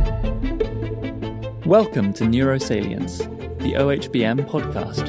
Welcome to Neurosalience, the OHBM podcast.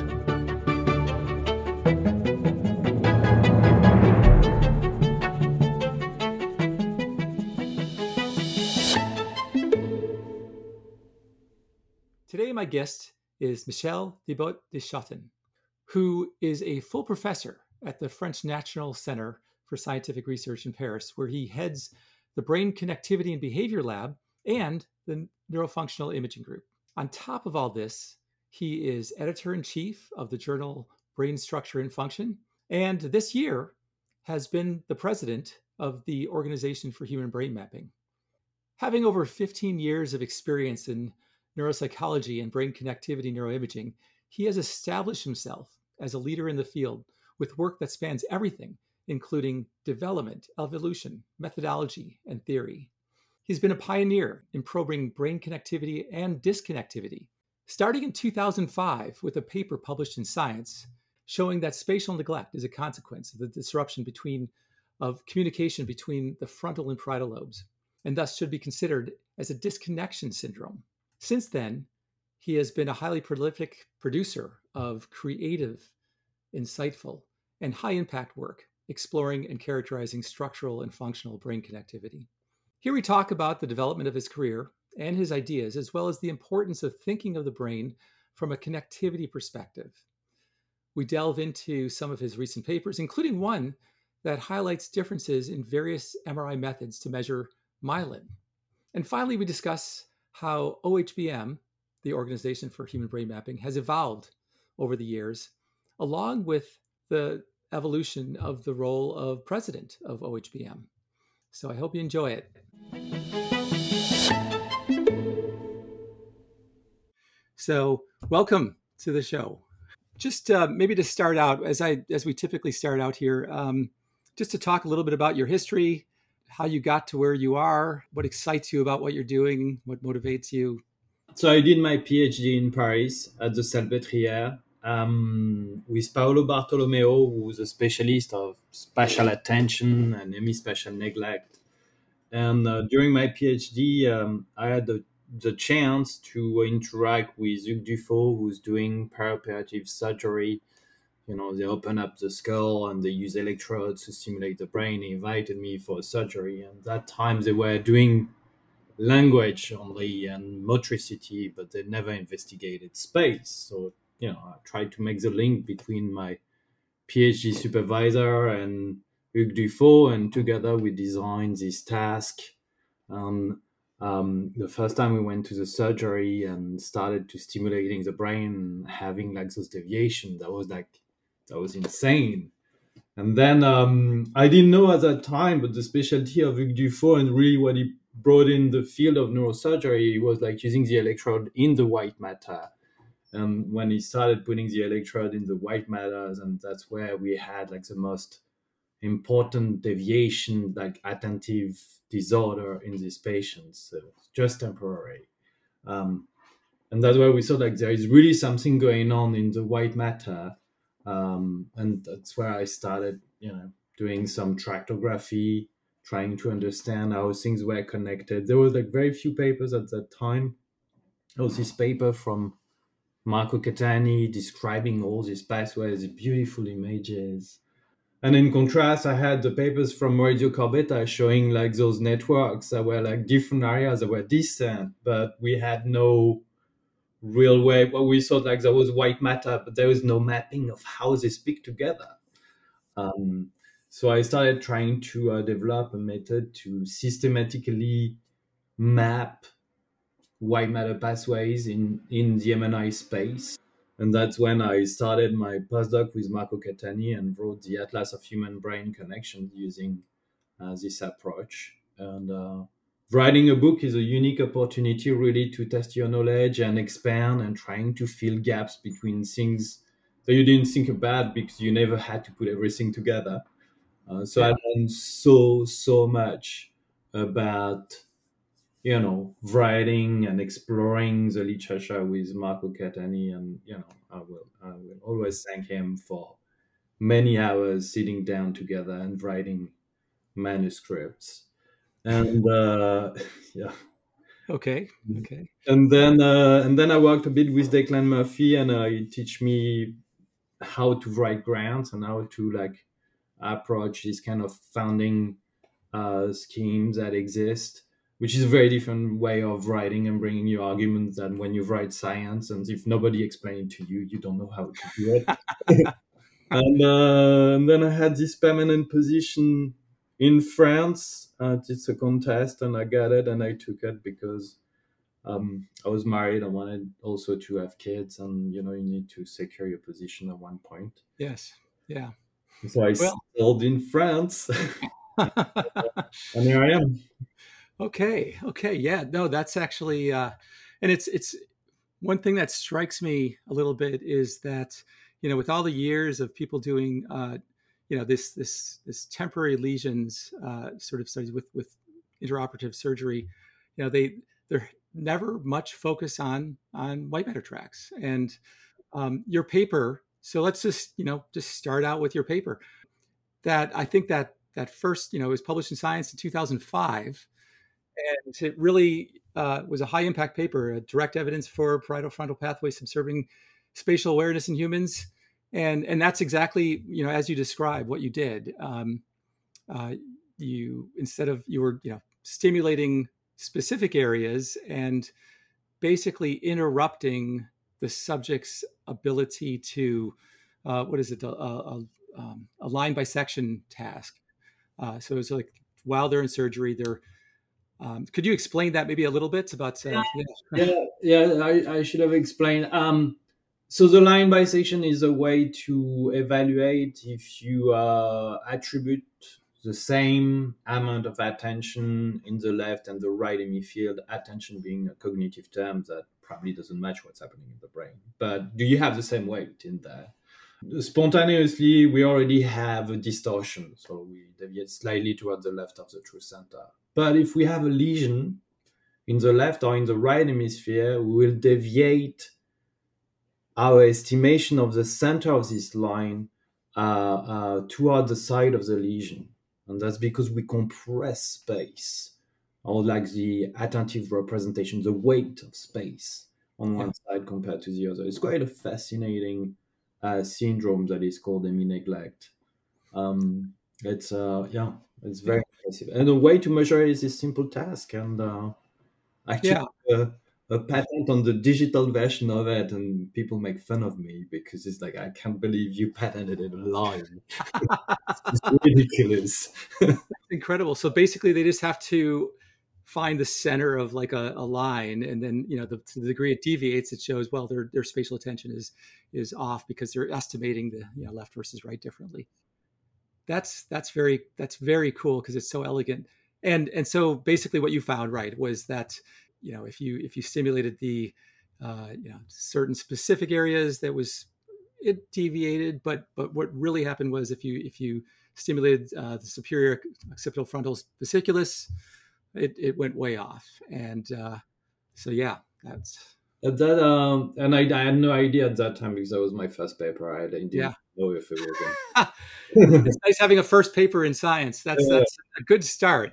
Today, my guest is Michel Debot-Deschaten, who is a full professor at the French National Center for Scientific Research in Paris, where he heads the Brain Connectivity and Behavior Lab and the Neurofunctional Imaging Group. On top of all this, he is editor-in-chief of the journal Brain Structure and Function, and this year has been the president of the Organization for Human Brain Mapping. Having over 15 years of experience in neuropsychology and brain connectivity neuroimaging, he has established himself as a leader in the field with work that spans everything, including development, evolution, methodology, and theory. He's been a pioneer in probing brain connectivity and disconnectivity, starting in 2005 with a paper published in Science showing that spatial neglect is a consequence of the disruption of communication between the frontal and parietal lobes, and thus should be considered as a disconnection syndrome. Since then, he has been a highly prolific producer of creative, insightful, and high-impact work exploring and characterizing structural and functional brain connectivity. Here we talk about the development of his career and his ideas, as well as the importance of thinking of the brain from a connectivity perspective. We delve into some of his recent papers, including one that highlights differences in various MRI methods to measure myelin. And finally, we discuss how OHBM, the Organization for Human Brain Mapping, has evolved over the years, along with the evolution of the role of president of OHBM. So I hope you enjoy it. So welcome to the show. Just maybe to start out, as we typically start out here, just to talk a little bit about your history, how you got to where you are, what excites you about what you're doing, what motivates you. So I did my PhD in Paris at the Salpêtrière with Paolo Bartolomeo, who's a specialist of spatial attention and hemispatial neglect. And during my PhD, I had the chance to interact with Hugues Dufaux, who's doing perioperative surgery. You know, they open up the skull and they use electrodes to stimulate the brain. He invited me for a surgery. And at that time, they were doing language only and motricity, but they never investigated space. So, you know, I tried to make the link between my PhD supervisor and Hugues Dufaux, and together we designed this task. The first time we went to the surgery and started to stimulating the brain, having like those deviations, that was insane. And then I didn't know at that time, but the specialty of Hugues Dufaux and really what he brought in the field of neurosurgery was like using the electrode in the white matter. And when he started putting the electrode in the white matters, and that's where we had like the most important deviation, like attentive disorder in these patients. So it's just temporary. And that's where we saw like there is really something going on in the white matter. And that's where I started, you know, doing some tractography, trying to understand how things were connected. There was like very few papers at that time. There was this paper from Marco Catani describing all these pathways, beautiful images. And in contrast, I had the papers from Maurizio Corbetta showing like those networks that were like different areas that were distant, but we had no real way. Well, we thought like there was white matter, but there was no mapping of how they speak together. So I started trying to develop a method to systematically map white matter pathways in the MNI space. And that's when I started my postdoc with Marco Catani and wrote the Atlas of Human Brain Connections using this approach. And writing a book is a unique opportunity really to test your knowledge and expand and trying to fill gaps between things that you didn't think about because you never had to put everything together. So I learned so much about, you know, writing and exploring the literature with Marco Catani, and you know, I will always thank him for many hours sitting down together and writing manuscripts. And yeah, Okay. Okay. And then I worked a bit with Declan Murphy, and he teach me how to write grants and how to like approach this kind of funding schemes that exist, which is a very different way of writing and bringing your arguments than when you write science. And if nobody explained it to you, you don't know how to do it. And then I had this permanent position in France. It's a contest, and I got it, and I took it because I was married. I wanted also to have kids, and you need to secure your position at one point. Yes. Yeah. So I Well. settled in France, and here I am. Okay. Okay. Yeah. No, that's actually, and it's one thing that strikes me a little bit is that, with all the years of people doing, this temporary lesions sort of studies with intraoperative surgery, they're never much focus on white matter tracks and your paper. So let's just start out with your paper. That I think that first, it was published in Science in 2005, and it really was a high impact paper, direct evidence for parietal frontal pathway subserving spatial awareness in humans. And that's exactly, as you described what you did. You were stimulating specific areas and basically interrupting the subject's ability to what is it, a line bisection task. So it's like while they're in surgery, they're could you explain that maybe a little bit about? I should have explained. So the line bisection is a way to evaluate if you attribute the same amount of attention in the left and the right hemifield, attention being a cognitive term that probably doesn't match what's happening in the brain. But do you have the same weight in there? Spontaneously, we already have a distortion, so we deviate slightly towards the left of the true center. But if we have a lesion in the left or in the right hemisphere, we will deviate our estimation of the center of this line toward the side of the lesion. And that's because we compress space, or like the attentive representation, the weight of space on one side compared to the other. It's quite a fascinating syndrome that is called hemi-neglect. It's very impressive. And the way to measure it is a simple task. And actually, a patent on the digital version of it, and people make fun of me because it's like, I can't believe you patented it live. It's ridiculous. That's incredible. So basically, they just have to find the center of like a line, and then to the degree it deviates, it shows well their spatial attention is off because they're estimating the left versus right differently. That's very cool because it's so elegant. And so basically, what you found, right, was that if you stimulated the certain specific areas, it deviated, but what really happened was if you stimulated the superior occipital frontal fasciculus, it went way off. And so that's that. And I had no idea at that time because that was my first paper. I didn't know if it was. It's nice having a first paper in science. That's a good start.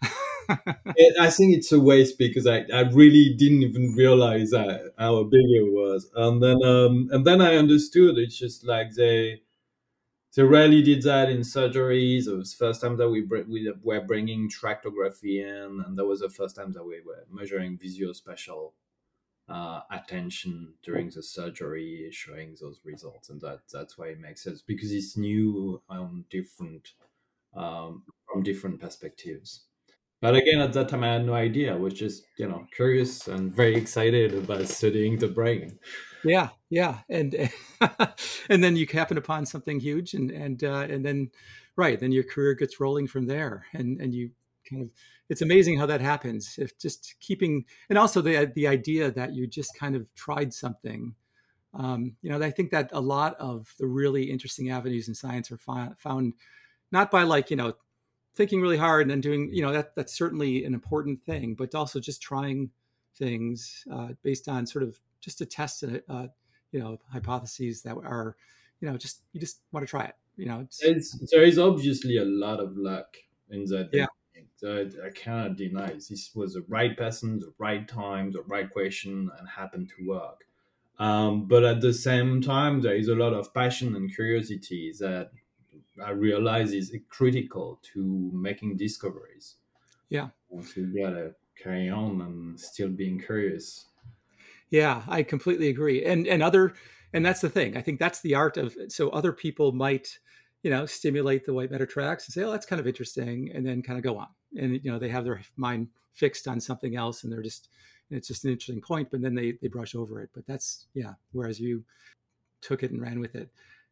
I think it's a waste because I really didn't even realize how big it was, and then I understood. It's just like they rarely did that in surgeries. It was the first time that we were bringing tractography in, and that was the first time that we were measuring visuospatial attention during the surgery, showing those results, and that's why it makes sense because it's new, different from different perspectives. But again, at that time, I had no idea. I was just, curious and very excited about studying the brain. Yeah, and and then you happen upon something huge, and then then your career gets rolling from there, and you kind of, it's amazing how that happens. If just keeping, and also the idea that you just kind of tried something. I think that a lot of the really interesting avenues in science are found not by thinking really hard and then doing, that's certainly an important thing, but also just trying things based on sort of just to test, hypotheses that are, you just want to try it. There is obviously a lot of luck in that. Yeah. I cannot deny this was the right person, the right time, the right question, and happened to work. But at the same time, there is a lot of passion and curiosity that I realize is critical to making discoveries. Yeah. So you gotta carry on and still being curious. Yeah, I completely agree. And that's the thing. I think that's the art of, so other people might, stimulate the white matter tracks and say, oh, that's kind of interesting, and then kind of go on. And they have their mind fixed on something else, and it's just an interesting point, but then they brush over it. But that's, yeah, whereas you took it and ran with it.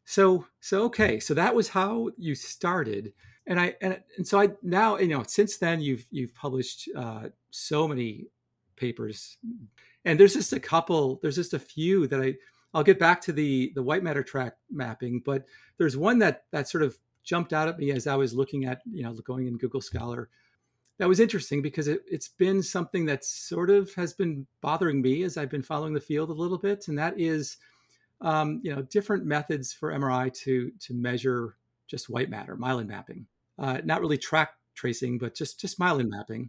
So okay, so that was how you started. And so I now, since then you've published so many papers, and there's just a few that I'll get back to the white matter track mapping, but there's one that sort of jumped out at me as I was looking at, going in Google Scholar. That was interesting because it's been something that sort of has been bothering me as I've been following the field a little bit, and that is different methods for MRI to measure just white matter, myelin mapping, not really track tracing, but just myelin mapping.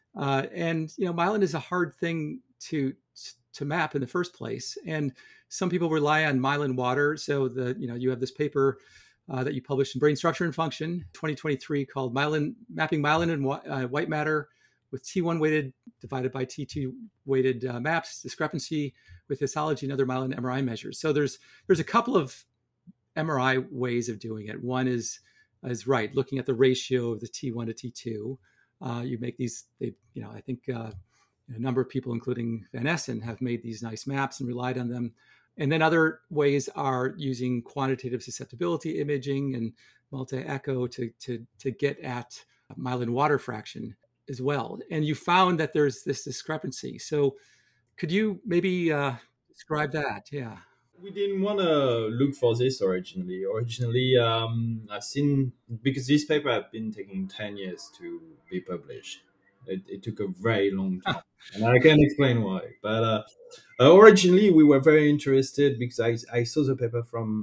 And myelin is a hard thing to map in the first place, and some people rely on myelin water. So you have this paper that you published in Brain Structure and Function 2023 called Mapping Myelin and White Matter with T1 weighted divided by T2 weighted maps, discrepancy with histology and other myelin MRI measures. So there's a couple of MRI ways of doing it. One is right, looking at the ratio of the T1 to T2. You make these, I think a number of people, including Van Essen, have made these nice maps and relied on them. And then other ways are using quantitative susceptibility imaging and multi-echo to get at myelin water fraction as well. And you found that there's this discrepancy. So could you maybe describe that? Yeah. We didn't want to look for this originally. I've seen, because this paper had been taking 10 years to be published. It took a very long time, and I can explain why. But originally, we were very interested because I saw the paper from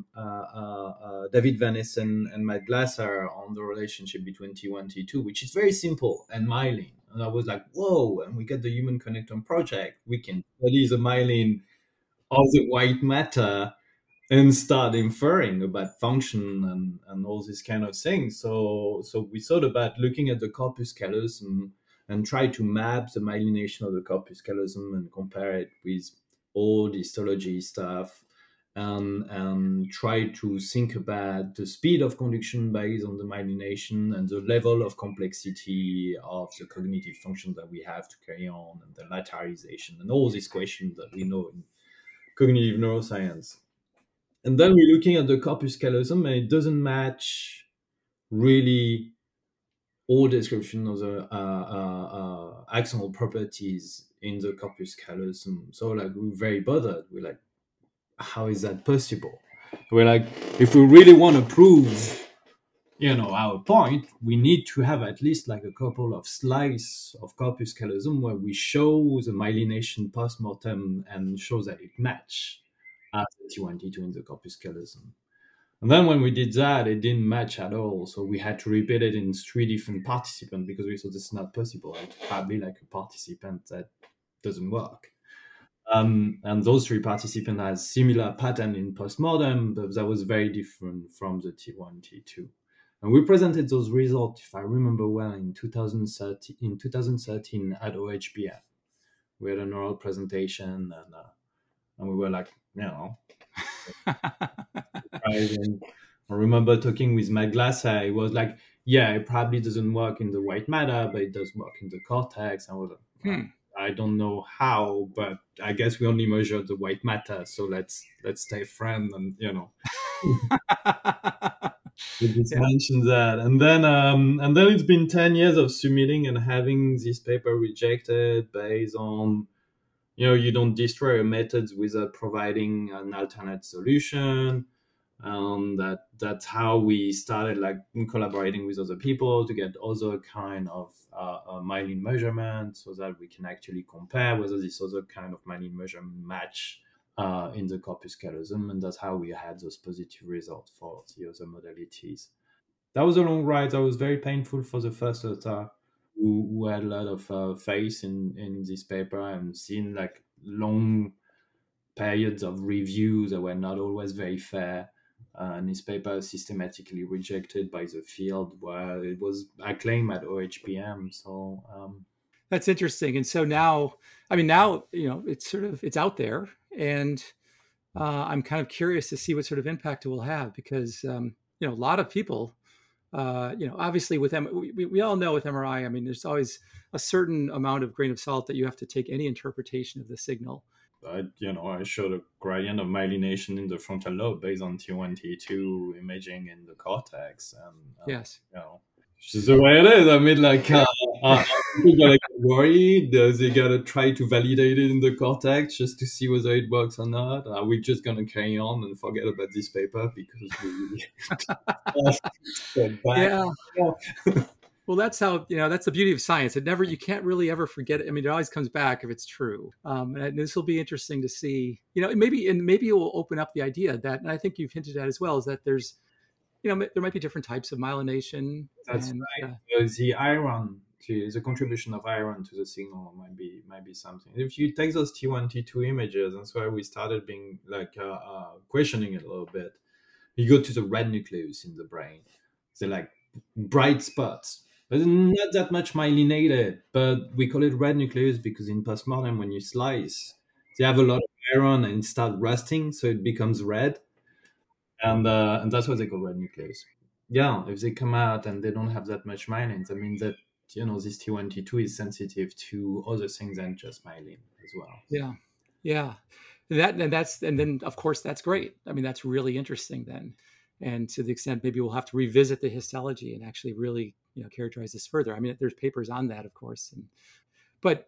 David Van Essen and Matt Glasser on the relationship between T1 T2, which is very simple, and myelin. And I was like, whoa, and we get the Human Connectome project. We can study the myelin of the white matter and start inferring about function and all these kind of things. So we thought about looking at the corpus callosum and try to map the myelination of the corpus callosum and compare it with all the histology stuff, and try to think about the speed of conduction based on the myelination and the level of complexity of the cognitive function that we have to carry on, and the lateralization and all these questions that we know in cognitive neuroscience. And then we're looking at the corpus callosum, and it doesn't match really all description of the axonal properties in the corpus callosum. So we're very bothered. We're like, how is that possible? We're like, if we really want to prove our point, we need to have at least a couple of slices of corpus callosum where we show the myelination post-mortem and show that it match as T1, T2 in the corpus callosum. And then when we did that, it didn't match at all. So we had to repeat it in 3 different participants because we thought it's not possible. It's probably a participant that doesn't work. And those 3 participants had similar pattern in postmortem, but that was very different from the T1, T2. And we presented those results, if I remember well, in 2013 at OHBM. We had an oral presentation, and we were like, surprising. I remember talking with Matt Glasser. He was like, yeah, it probably doesn't work in the white matter, but it does work in the cortex. I was like, I don't know how, but I guess we only measure the white matter, so let's stay friends, and we just mentioned that. And then it's been 10 years of submitting and having this paper rejected based on you don't destroy your methods without providing an alternate solution. That's how we started collaborating with other people to get other kind of myelin measurement, so that we can actually compare whether this other kind of myelin measurement match in the corpus callosum, and that's how we had those positive results for the other modalities. That was a long ride. That was very painful for the first attack. who had a lot of faith in this paper and seen like long periods of reviews that were not always very fair. And his paper systematically rejected by the field where it was acclaimed at OHPM. So That's interesting. And so now, I mean, now, it's sort of, it's out there, and I'm kind of curious to see what sort of impact it will have, because, a lot of people, obviously with we all know with MRI, I mean, there's always a certain amount of grain of salt that you have to take any interpretation of the signal. I showed a gradient of myelination in the frontal lobe based on T1, T2 imaging in the cortex. And, Yes. It's just the way it is. I mean, like, people gotta get worried. They gotta try to validate it in the cortex just to see whether it works or not. Are we just gonna carry on and forget about this paper because we Yeah. Well, that's how, that's the beauty of science. You can't really ever forget it. I mean, it always comes back if it's true. And this will be interesting to see, maybe it will open up the idea that, and I think you've hinted at as well, is that there's, there might be different types of myelination. That's right. The iron, the contribution of iron to the signal might be something. If you take those T1, T2 images, that's why we started being like questioning it a little bit. You go to the red nucleus in the brain. They're like bright spots. But not that much myelinated, but we call it red nucleus because in postmortem, when you slice, they have a lot of iron and start rusting, so it becomes red. And that's what they call red nucleus. Yeah, if they come out and they don't have that much myelin, that means that this T1, T2 is sensitive to other things than just myelin as well. Yeah. And then of course that's great. I mean, that's really interesting then. And to the extent maybe we'll have to revisit the histology and actually really characterize this further. I mean, there's papers on that, of course. Nick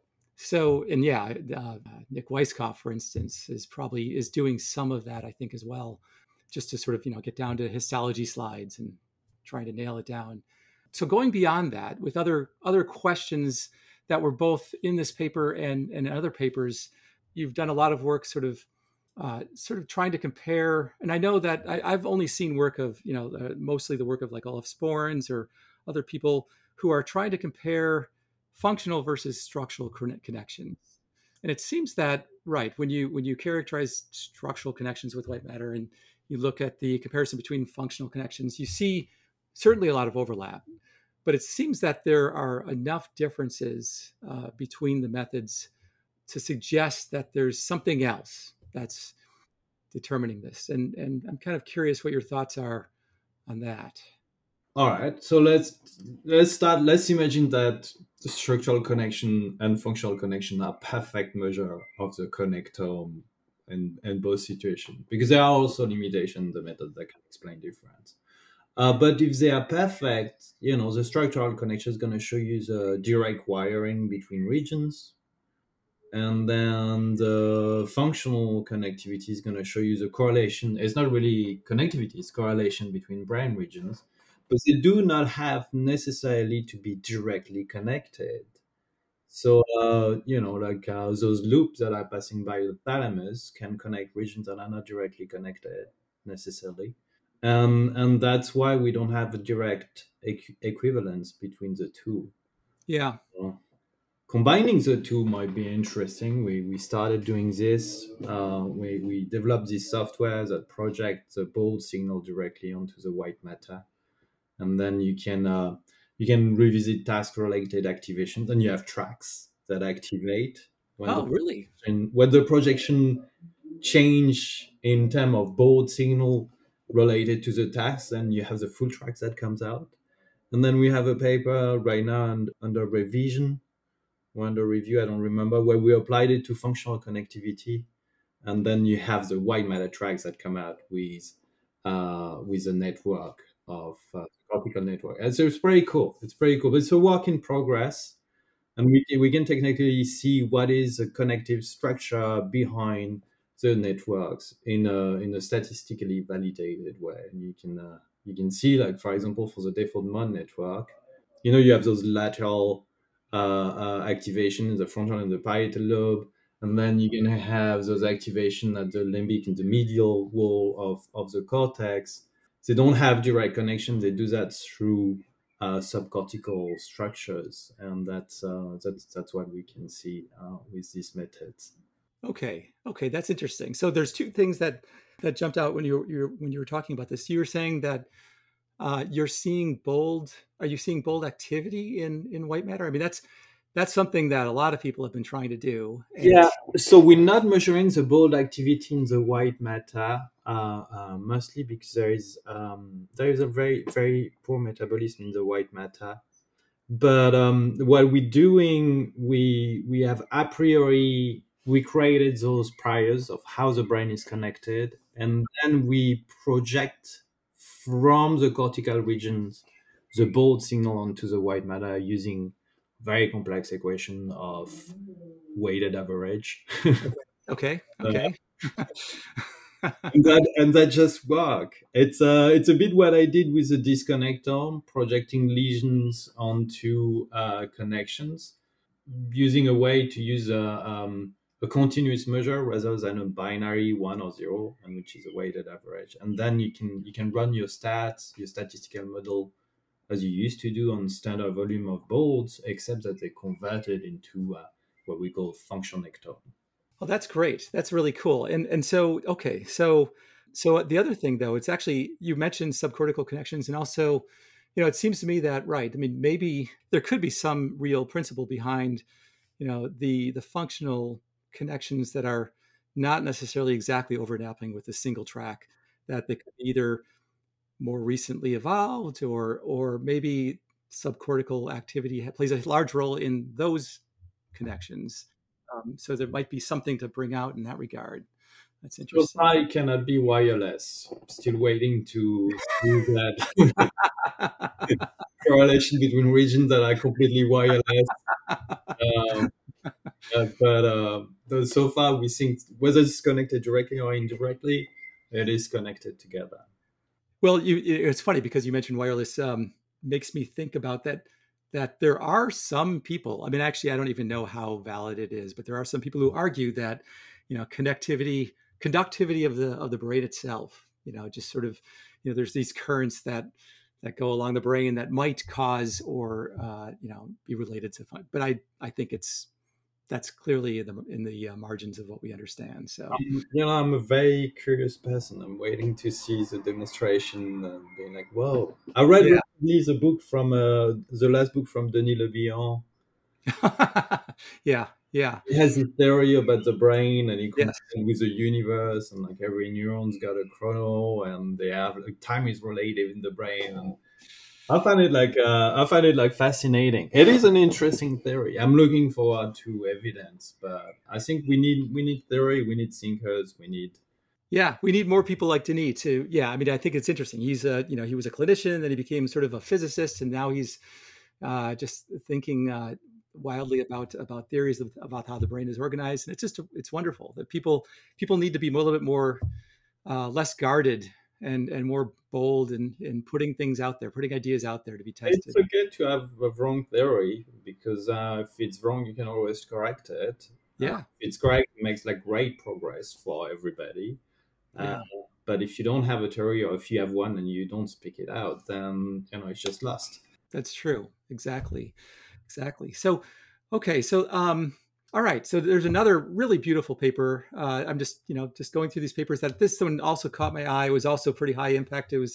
Weisskopf, for instance, is doing some of that, I think, as well, just to sort of get down to histology slides and trying to nail it down. So going beyond that, with other questions that were both in this paper and in other papers, you've done a lot of work sort of trying to compare. And I know that I've only seen work of, mostly the work of like Olaf Sporns or other people who are trying to compare functional versus structural connections. And it seems that, right, when you characterize structural connections with white matter and you look at the comparison between functional connections, you see certainly a lot of overlap. But it seems that there are enough differences between the methods to suggest that there's something else that's determining this. And I'm kind of curious what your thoughts are on that. All right, so let's start. Let's imagine that the structural connection and functional connection are perfect measure of the connectome in both situations, because there are also limitations in the method that can explain difference. But if they are perfect, the structural connection is going to show you the direct wiring between regions. And then the functional connectivity is going to show you the correlation. It's not really connectivity, it's correlation between brain regions. But they do not have necessarily to be directly connected. So, those loops that are passing by the thalamus can connect regions that are not directly connected necessarily. And that's why we don't have a direct equivalence between the two. Yeah. So, combining the two might be interesting. We started doing this. We developed this software that projects the bold signal directly onto the white matter. And then you can revisit task-related activation. Then you have tracks that activate. Really? And when the projection change in terms of bold signal related to the task, then you have the full tracks that comes out. And then we have a paper right now under revision or under review, I don't remember, where we applied it to functional connectivity. And then you have the white matter tracks that come out with a network of cortical network. And so it's pretty cool. But it's a work in progress. And we can technically see what is the connective structure behind the networks in a statistically validated way. And you can see, like, for example, for the Default-Mode network, you have those lateral activation in the frontal and the parietal lobe, and then you're going to have those activation at the limbic and the medial wall of the cortex. They don't have direct connection. They do that through subcortical structures, and that's what we can see with these methods. Okay, that's interesting. So there's two things that jumped out when you were talking about this. You were saying that you're seeing bold. Are you seeing bold activity in white matter? I mean, that's something that a lot of people have been trying to do. And Yeah, so we're not measuring the bold activity in the white matter, mostly because there is a very very poor metabolism in the white matter. But what we're doing, we have a priori we created those priors of how the brain is connected, and then we project from the cortical regions the bold signal onto the white matter using very complex equation of weighted average. okay, Uh, okay. and that just work. It's a bit what I did with the disconnectome, projecting lesions onto connections, using a way to use a continuous measure rather than a binary 1 or 0, and which is a weighted average. And then you can run your stats, your statistical model, as you used to do on standard volume of bolds, except that they converted into what we call functionectome. Well, that's great. That's really cool. And so okay, so the other thing though, it's actually you mentioned subcortical connections, and also, it seems to me that right. I mean, maybe there could be some real principle behind the functional connections that are not necessarily exactly overlapping with a single track, that they could be either more recently evolved, or maybe subcortical activity plays a large role in those connections. So there might be something to bring out in that regard. That's So interesting. far, it cannot be wireless. Still waiting to see that correlation between regions that are completely wireless. Um, but so far, we think whether it's connected directly or indirectly, it is connected together. Well, it's funny because you mentioned wireless. Makes me think about that there are some people. I mean, actually, I don't even know how valid it is, but there are some people who argue that conductivity of the brain itself. Just sort of, there's these currents that go along the brain that might cause or be related to fun. But I think that's clearly in the margins of what we understand. So I'm a very curious person. I'm waiting to see the demonstration and being like, "Whoa!" I read yeah. recently the last book from Denis Le Bihan. Yeah, yeah, He has this theory about the brain, and he yes. compares it with the universe, and like every neuron's got a chrono, and they have like time is relative in the brain. And I find it like fascinating. It is an interesting theory. I'm looking forward to evidence, but I think we need theory, we need thinkers, we need. Yeah, we need more people like Denis to. Yeah, I mean, I think it's interesting. He was a clinician, then he became sort of a physicist, and now he's just thinking wildly about theories about how the brain is organized. And it's wonderful that people need to be a little bit more less guarded and more bold in putting things out there, putting ideas out there to be It's tested. okay to have a wrong theory because if it's wrong, you can always correct it. Yeah, If it's correct, it makes like great progress for everybody. Uh, yeah, but if you don't have a theory, or if you have one and you don't speak it out, then it's just lost. that's true. Exactly. Exactly. So, okay. So, all right. So there's another really beautiful paper. I'm just going through these papers. That this one also caught my eye. It was also pretty high impact. It was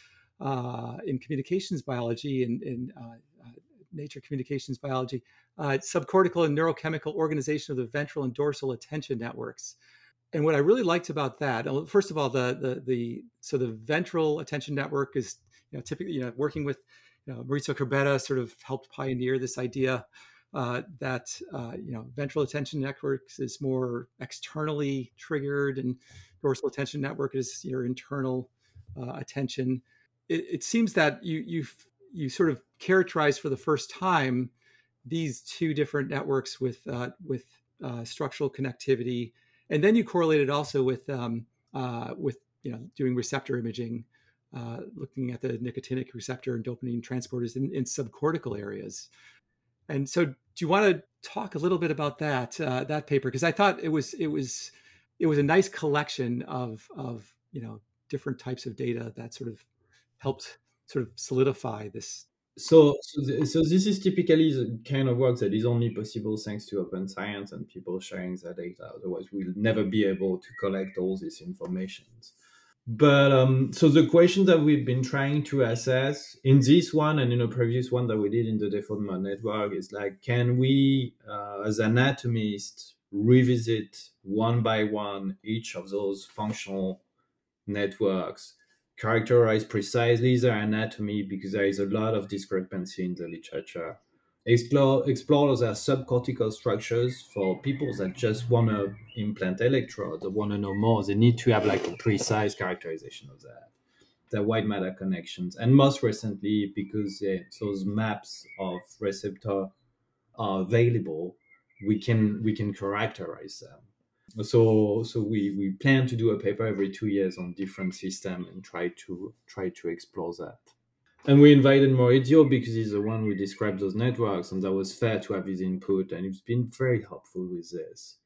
in communications biology and in Nature Communications Biology, subcortical and neurochemical organization of the ventral and dorsal attention networks. And what I really liked about that, first of all, the ventral attention network is typically working with Maurizio Corbetta sort of helped pioneer this idea that ventral attention networks is more externally triggered, and dorsal attention network is your internal attention. It seems that you sort of characterize for the first time these two different networks with structural connectivity, and then you correlate it also with doing receptor imaging, looking at the nicotinic receptor and dopamine transporters in subcortical areas. And so, do you want to talk a little bit about that paper? Because I thought it was a nice collection of different types of data that sort of helped sort of solidify this. So this is typically the kind of work that is only possible thanks to open science and people sharing their data. Otherwise, we'll never be able to collect all this information. But so the question that we've been trying to assess in this one and in a previous one that we did in the default mode network is like, can we, as anatomists, revisit one by one each of those functional networks, characterize precisely their anatomy because there is a lot of discrepancy in the literature. Explore their subcortical structures for people that just want to implant electrodes or want to know more. They need to have like a precise characterization of that, the white matter connections, and most recently, because those maps of receptor are available, we can characterize them. So we plan to do a paper every 2 years on different systems and try to explore that. And we invited Maurizio because he's the one who described those networks, and that was fair to have his input, and he's been very helpful with this.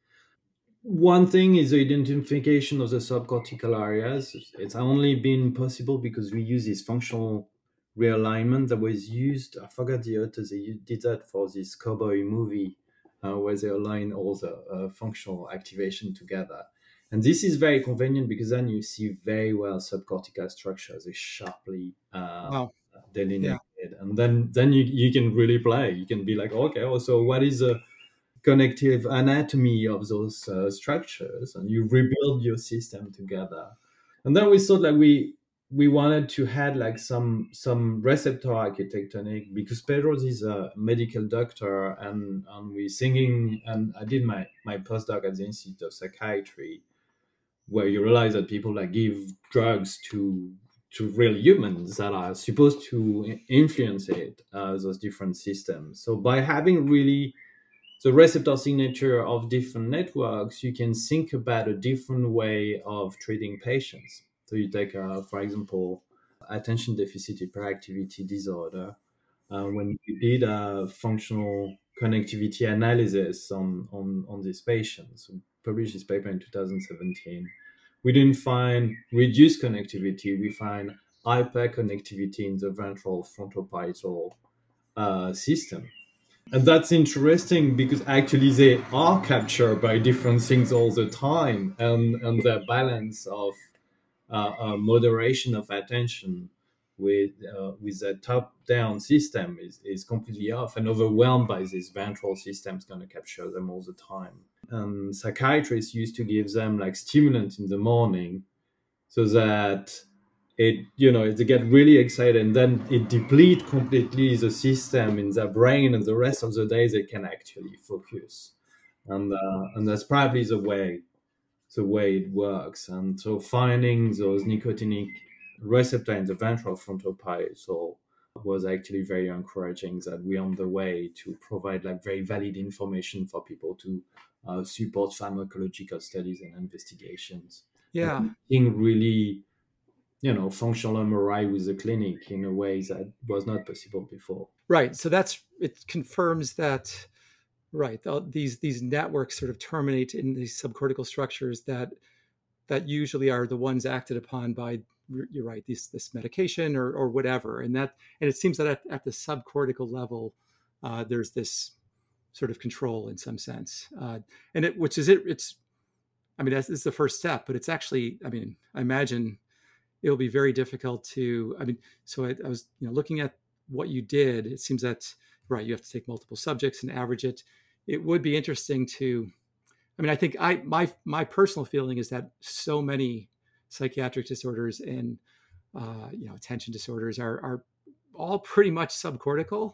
One thing is the identification of the subcortical areas. It's only been possible because we use this functional realignment that was used. I forgot the authors. They did that for this cowboy movie where they align all the functional activation together. And this is very convenient because then you see very well subcortical structures is sharply Wow. delineated. Yeah. And then you can really play. You can be like, okay, so what is the connective anatomy of those structures, and you rebuild your system together. And then we thought like we wanted to add like some receptor architectonic because Pedro's is a medical doctor, and we singing, and I did my postdoc at the Institute of Psychiatry, where you realize that people like give drugs to real humans that are supposed to influence it, those different systems. So by having really the receptor signature of different networks, you can think about a different way of treating patients. So you take, for example, attention deficit hyperactivity disorder. When we did a functional connectivity analysis on these patients, we published this paper in 2017. We didn't find reduced connectivity. We find hyperconnectivity in the ventral frontoparietal system. And that's interesting because actually they are captured by different things all the time, and the balance of moderation of attention with a top-down system is completely off and overwhelmed by this ventral system's going to capture them all the time. Psychiatrists used to give them like stimulants in the morning so that they get really excited, and then it deplete completely the system in their brain, and the rest of the day they can actually focus. And that's probably the way it works. And so finding those nicotinic receptor in the ventral frontal parietal was actually very encouraging, that we're on the way to provide like very valid information for people to support pharmacological studies and investigations. Yeah. And being really functional MRI with the clinic in a way that was not possible before. Right. So it confirms that, right, these networks sort of terminate in these subcortical structures that usually are the ones acted upon by, you're right, this medication or whatever. And it seems that at the subcortical level, there's this sort of control in some sense. And it's, I mean, that's the first step, but it's actually, I mean, I imagine it'll be very difficult to, I mean, so I was, looking at what you did. It seems that, right, you have to take multiple subjects and average it. It would be interesting to, I mean, I think my personal feeling is that so many psychiatric disorders and attention disorders are all pretty much subcortical.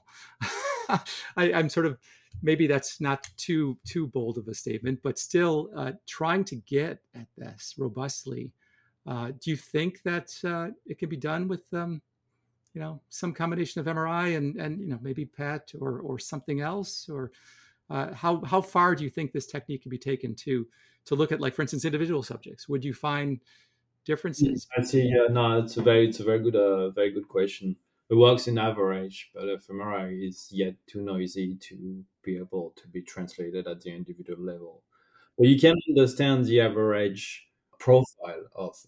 I'm sort of, maybe that's not too bold of a statement, but still trying to get at this robustly. Do you think that it can be done with some combination of MRI and maybe PET or something else, or how far do you think this technique can be taken to look at, like, for instance, individual subjects? Would you find differences? I see. No, it's a very good question. It works in average, but fMRI is yet too noisy to be able to be translated at the individual level. But you can understand the average profile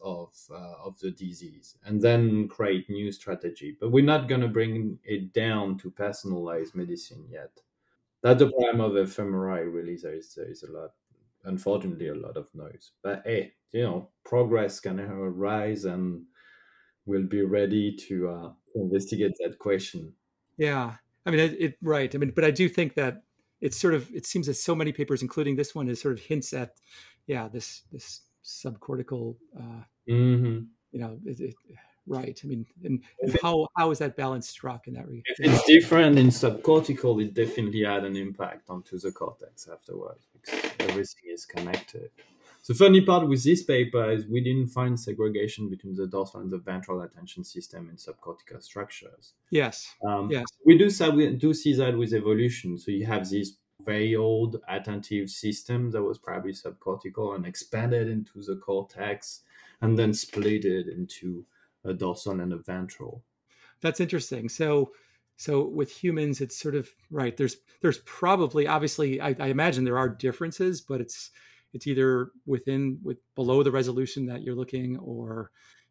of the disease, and then create new strategy. But we're not going to bring it down to personalized medicine yet. That's the problem of fMRI. Really, there is a lot, unfortunately, a lot of noise. But hey, progress can arise, and we'll be ready to investigate that question. Yeah. I mean, right. I mean, but I do think that it seems that so many papers, including this one, is sort of hints at, yeah, this subcortical, Hmm. right. I mean, and how is that balance struck in that regard? If it's different in subcortical, it definitely had an impact onto the cortex afterwards because everything is connected. The funny part with this paper is we didn't find segregation between the dorsal and the ventral attention system in subcortical structures. Yes. Yes. We do see that with evolution. So you have this very old attentive system that was probably subcortical and expanded into the cortex and then split it into a dorsal and a ventral. That's interesting. So with humans, it's sort of right. There's probably, obviously, I imagine there are differences, but it's either with below the resolution that you're looking, or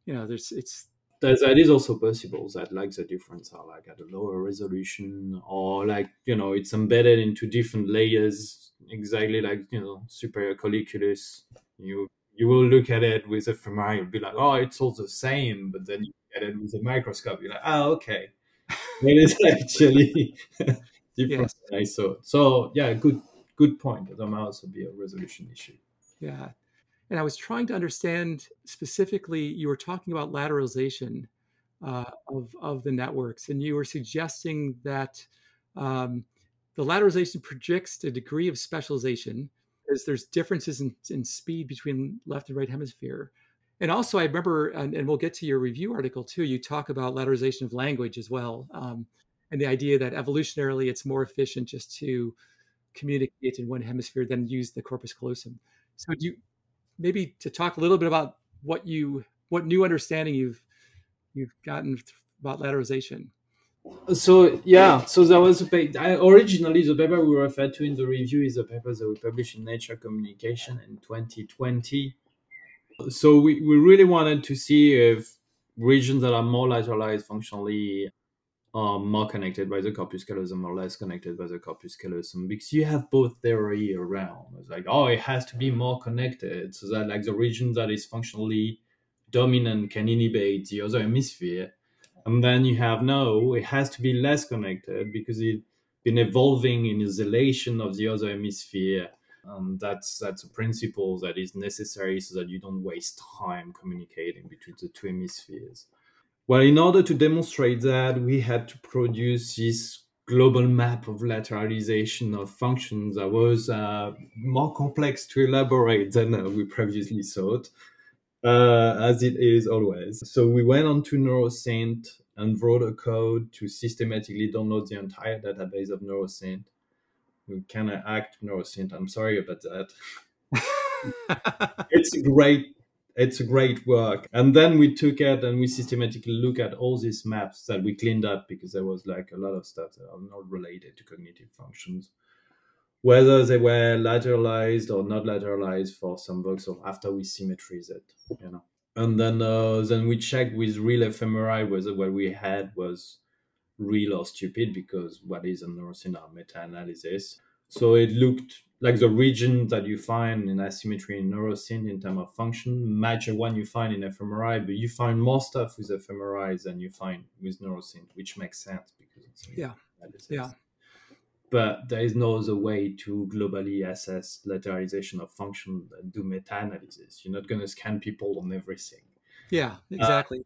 that is also possible that like the difference are like at a lower resolution, or like it's embedded into different layers, exactly like superior colliculus. You will look at it with a fMRI, you'll be like, oh, it's all the same, but then you look at it with a microscope, you're like, oh, okay, it is actually different. Yes. than I thought. So yeah, good point. There might also be a resolution issue. Yeah. And I was trying to understand specifically, you were talking about lateralization of the networks, and you were suggesting that the lateralization predicts a degree of specialization, as there's differences in speed between left and right hemisphere. And also, I remember, and we'll get to your review article too, you talk about lateralization of language as well, and the idea that evolutionarily it's more efficient just to communicate in one hemisphere than use the corpus callosum. So do you maybe to talk a little bit about what new understanding you've gotten about lateralization? So yeah, so there was originally the paper we referred to in the review is a paper that we published in Nature Communication in 2020. So we really wanted to see if regions that are more lateralized functionally are more connected by the corpus callosum or less connected by the corpus callosum, because you have both theory around. It's like, oh, it has to be more connected so that like the region that is functionally dominant can inhibit the other hemisphere. And then you have no, it has to be less connected because it's been evolving in isolation of the other hemisphere. That's a principle that is necessary so that you don't waste time communicating between the two hemispheres. Well, in order to demonstrate that, we had to produce this global map of lateralization of functions that was more complex to elaborate than we previously thought, as it is always. So we went on to Neurosynth and wrote a code to systematically download the entire database of Neurosynth. We kind of hacked Neurosynth. I'm sorry about that. It's a great work. And then we took it and we systematically look at all these maps that we cleaned up because there was like a lot of stuff that are not related to cognitive functions, whether they were lateralized or not lateralized for some bugs or after we symmetrized it. And then we checked with real fMRI whether what we had was real or stupid, because what is a neurosynth are meta-analysis. So it looked like the region that you find in asymmetry in neurosynth in terms of function match the one you find in fMRI, but you find more stuff with fMRI than you find with neurosynth, which makes sense because it's analysis. Yeah. But there is no other way to globally assess lateralization of function and do meta-analysis. You're not going to scan people on everything. Yeah, exactly.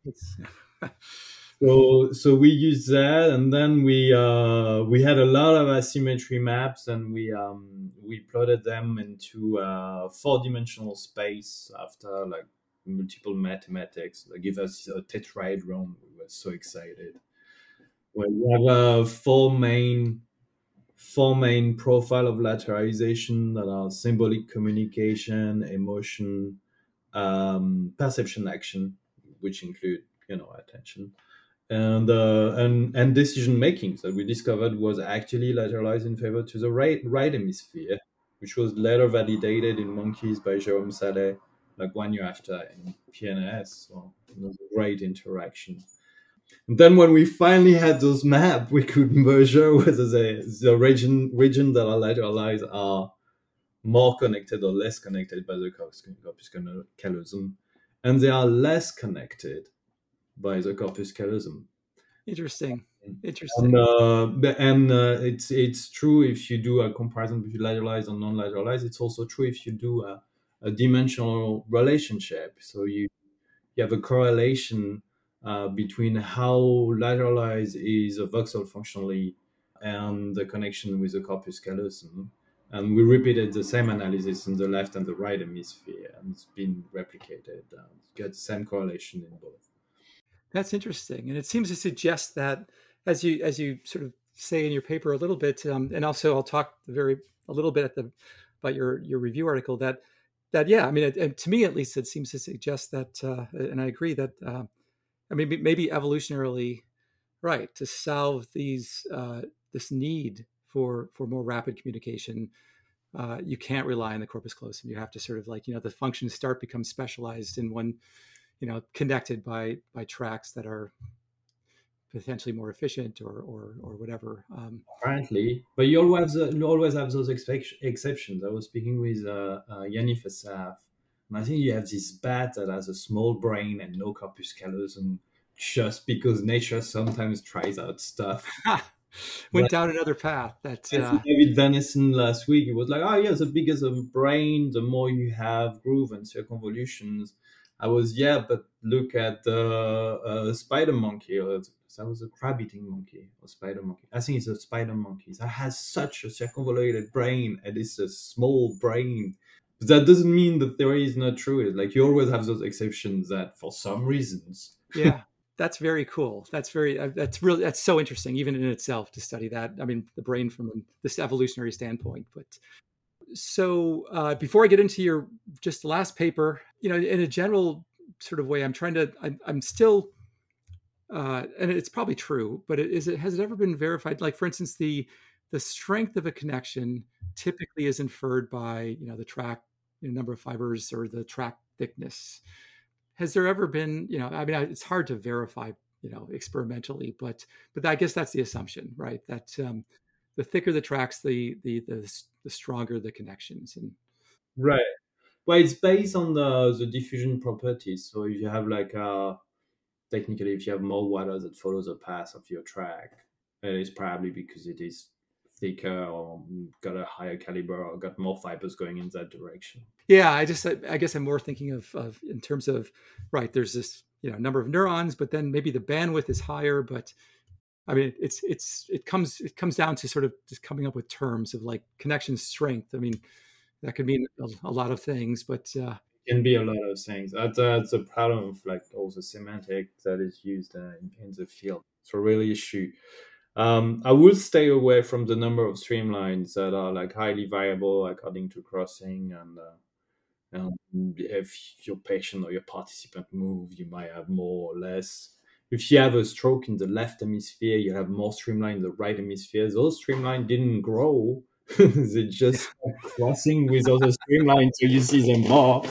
So we used that, and then we had a lot of asymmetry maps, and we plotted them into 4-dimensional space after like multiple mathematics. They give us a tetrahedron. We were so excited. Well, we have four main profile of lateralization that are symbolic communication, emotion, perception, action, which include attention, and decision making that we discovered was actually lateralized in favor to the right hemisphere, which was later validated in monkeys by Jérôme Sallet like 1 year after in PNAS. So it was a great interaction. And then when we finally had those maps, we could measure whether the region that are lateralized are more connected or less connected by the corpus callosum, and they are less connected by the corpus callosum. Interesting. And it's true if you do a comparison between lateralized and non-lateralized. It's also true if you do a dimensional relationship. So you have a correlation between how lateralized is a voxel functionally and the connection with the corpus callosum. And we repeated the same analysis in the left and the right hemisphere, and it's been replicated. Get the same correlation in both. That's interesting, and it seems to suggest that, as you sort of say in your paper a little bit, and also I'll talk a little bit about your review article, that yeah, I mean, to me at least, it seems to suggest that, and I agree that, I mean, maybe evolutionarily, right, to solve this need for more rapid communication, you can't rely on the corpus callosum. You have to sort of the functions become specialized in one, connected by tracks that are potentially more efficient or whatever. Apparently, but you always have those exceptions. I was speaking with Yannick Assaf, and I think you have this bat that has a small brain and no corpus callosum, just because nature sometimes tries out stuff. Went down another path. That's David Venison last week. He was like, "Oh yeah, the bigger the brain, the more you have groove and circumvolutions." I was, yeah, but look at the spider monkey, or that was a crab eating monkey or spider monkey. I think it's a spider monkey that has such a circumvoluted brain, and it's a small brain. But that doesn't mean the theory is not true. It's like you always have those exceptions that, for some reasons, yeah. That's very cool. That's so interesting, even in itself, to study that. I mean, the brain from this evolutionary standpoint. But so before I get into just the last paper, in a general sort of way, I'm still, and it's probably true, but has it ever been verified? Like, for instance, the strength of a connection typically is inferred by, the track, number of fibers or the track thickness. Has there ever been, I mean, it's hard to verify, experimentally, but I guess that's the assumption, right? That the thicker the tracks, the stronger the connections. And right. Well, it's based on the diffusion properties. So if you have technically, if you have more water that follows the path of your track, it is probably because it is thicker or got a higher caliber or got more fibers going in that direction. Yeah, I guess I'm more thinking of in terms of, right, there's this number of neurons, but then maybe the bandwidth is higher. But I mean, it comes down to sort of just coming up with terms of like connection strength. I mean, that could mean a lot of things, but it can be a lot of things. That's a problem of like all the semantic that is used in the field. It's a real issue. I would stay away from the number of streamlines that are like highly variable according to crossing, and if your patient or your participant move, you might have more or less. If you have a stroke in the left hemisphere, you have more streamline in the right hemisphere. Those streamlines didn't grow. They just crossing with other streamlines, so you see them more.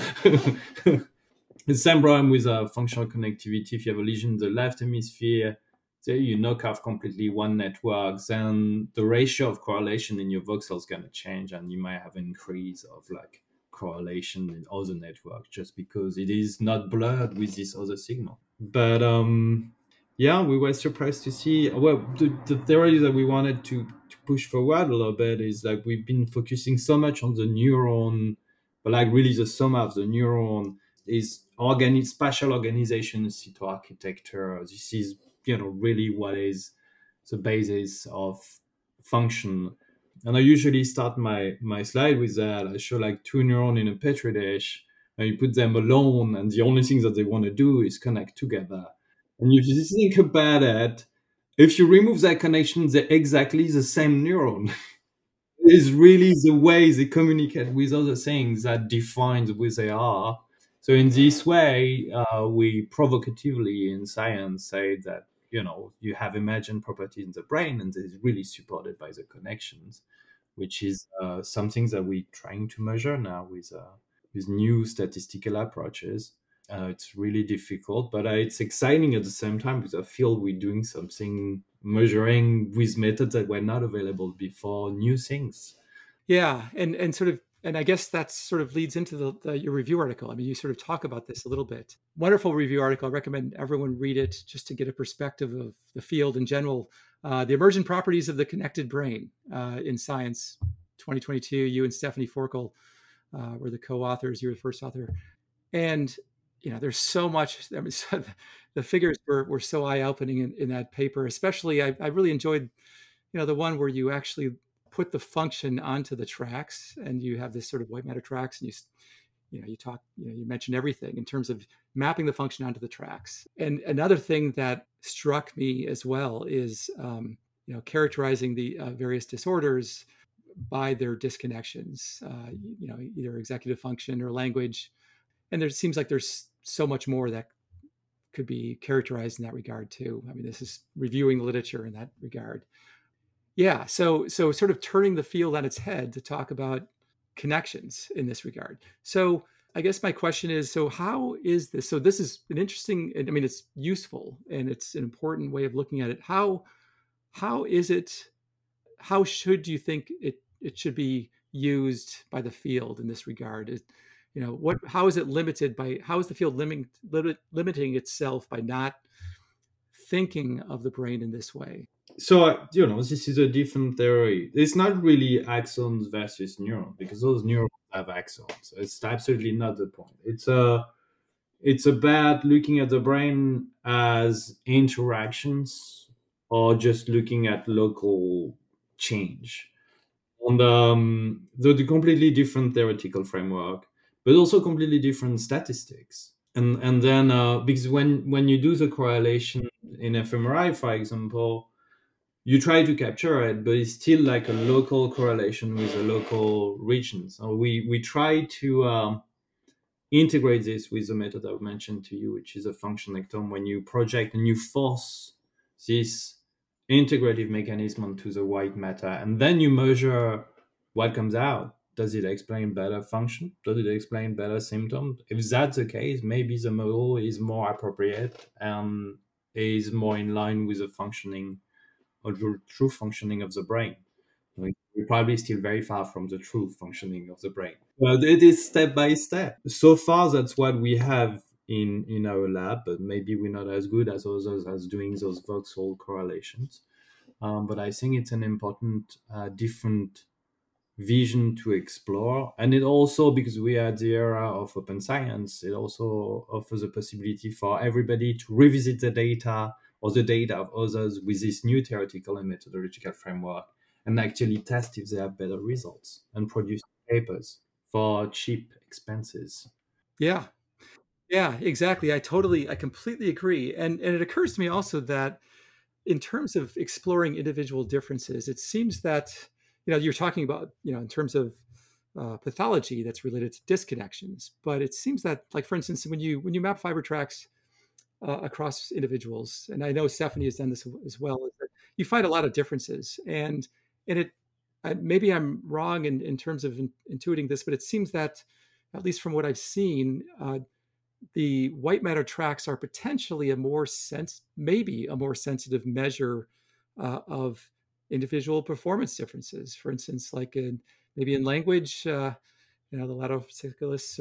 The same problem with functional connectivity. If you have a lesion in the left hemisphere, say you knock off completely one network, then the ratio of correlation in your voxel is going to change, and you might have an increase of like correlation in other networks just because it is not blurred with this other signal. But yeah, we were surprised to see. Well, the theory that we wanted to push forward a little bit is like we've been focusing so much on the neuron, but like really the sum of the neuron is spatial organization, cytoarchitecture. This is really what is the basis of function. And I usually start my slide with that. I show like two neurons in a petri dish, and you put them alone, and the only thing that they want to do is connect together. And if you think about it, if you remove that connection, they're exactly the same neuron. It is really the way they communicate with other things that defines who they are. So in this way, we provocatively in science say that you have emergent properties in the brain, and it's really supported by the connections, which is something that we're trying to measure now with new statistical approaches. It's really difficult, but it's exciting at the same time because I feel we're doing something, measuring with methods that were not available before, new things. Yeah, and sort of, and I guess that sort of leads into your review article. I mean, you sort of talk about this a little bit. Wonderful review article. I recommend everyone read it just to get a perspective of the field in general. The emergent properties of the connected brain in Science, 2022. You and Stephanie Forkel were the co-authors. You were the first author, and there's so much. I mean, the figures were so eye-opening in that paper. Especially, I really enjoyed the one where you actually put the function onto the tracks, and you have this sort of white matter tracks, and you mentioned everything in terms of mapping the function onto the tracks. And another thing that struck me as well is characterizing the various disorders by their disconnections, either executive function or language. And there seems like there's so much more that could be characterized in that regard too. I mean, this is reviewing the literature in that regard. Yeah, so sort of turning the field on its head to talk about connections in this regard. So I guess my question is, so how is this? So this is an interesting, I mean, it's useful and it's an important way of looking at it. How is it, how should you think it should be used by the field in this regard? How is it limited by, how is the field limiting itself by not thinking of the brain in this way? So, this is a different theory. It's not really axons versus neurons, because those neurons have axons. It's absolutely not the point. It's about looking at the brain as interactions, or just looking at local change. And the completely different theoretical framework, but also completely different statistics. And then because when you do the correlation in fMRI, for example, you try to capture it, but it's still like a local correlation with a local region. So we try to integrate this with the method I mentioned to you, which is a functionectome. When you project and you force this integrative mechanism onto the white matter, and then you measure what comes out. Does it explain better function? Does it explain better symptoms? If that's the case, maybe the model is more appropriate and is more in line with the functioning or the true functioning of the brain. We're probably still very far from the true functioning of the brain. Well, it is step by step. So far, that's what we have in our lab, but maybe we're not as good as others as doing those voxel correlations. But I think it's an important, different vision to explore. And it also, because we are at the era of open science, it also offers a possibility for everybody to revisit the data or the data of others with this new theoretical and methodological framework, and actually test if they have better results and produce papers for cheap expenses. Yeah, yeah, exactly. I completely agree. And it occurs to me also that in terms of exploring individual differences, it seems that, you're talking about, in terms of pathology that's related to disconnections, but it seems that, like, for instance, when you map fiber tracks across individuals, and I know Stephanie has done this as well, is that you find a lot of differences. And it, maybe I'm wrong in terms of intuiting this, but it seems that, at least from what I've seen, the white matter tracks are potentially maybe a more sensitive measure of individual performance differences. For instance, like maybe in language, the laterofasciculus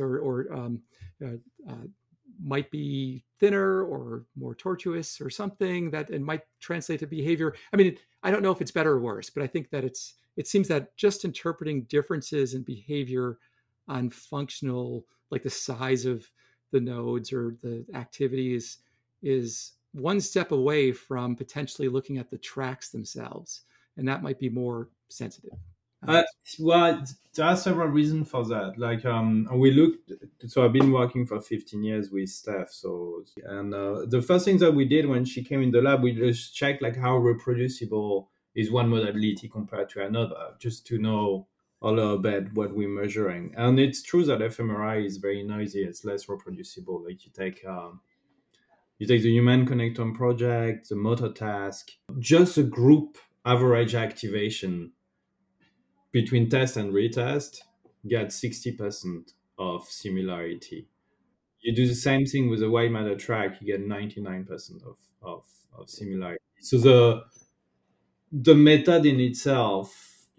might be thinner or more tortuous or something that it might translate to behavior. I mean, I don't know if it's better or worse, but I think that it seems that just interpreting differences in behavior on functional, like the size of the nodes or the activities, is one step away from potentially looking at the tracks themselves, and that might be more sensitive. Well, there are several reasons for that. Like, we looked. So I've been working for 15 years with Steph. And the first thing that we did when she came in the lab, we just checked like how reproducible is one modality compared to another, just to know a little bit what we're measuring. And it's true that fMRI is very noisy. It's less reproducible. Like you take the Human Connectome project, the motor task, just a group average activation between test and retest get 60% of similarity. You do the same thing with a white matter track, you get 99% of similarity. So the method in itself,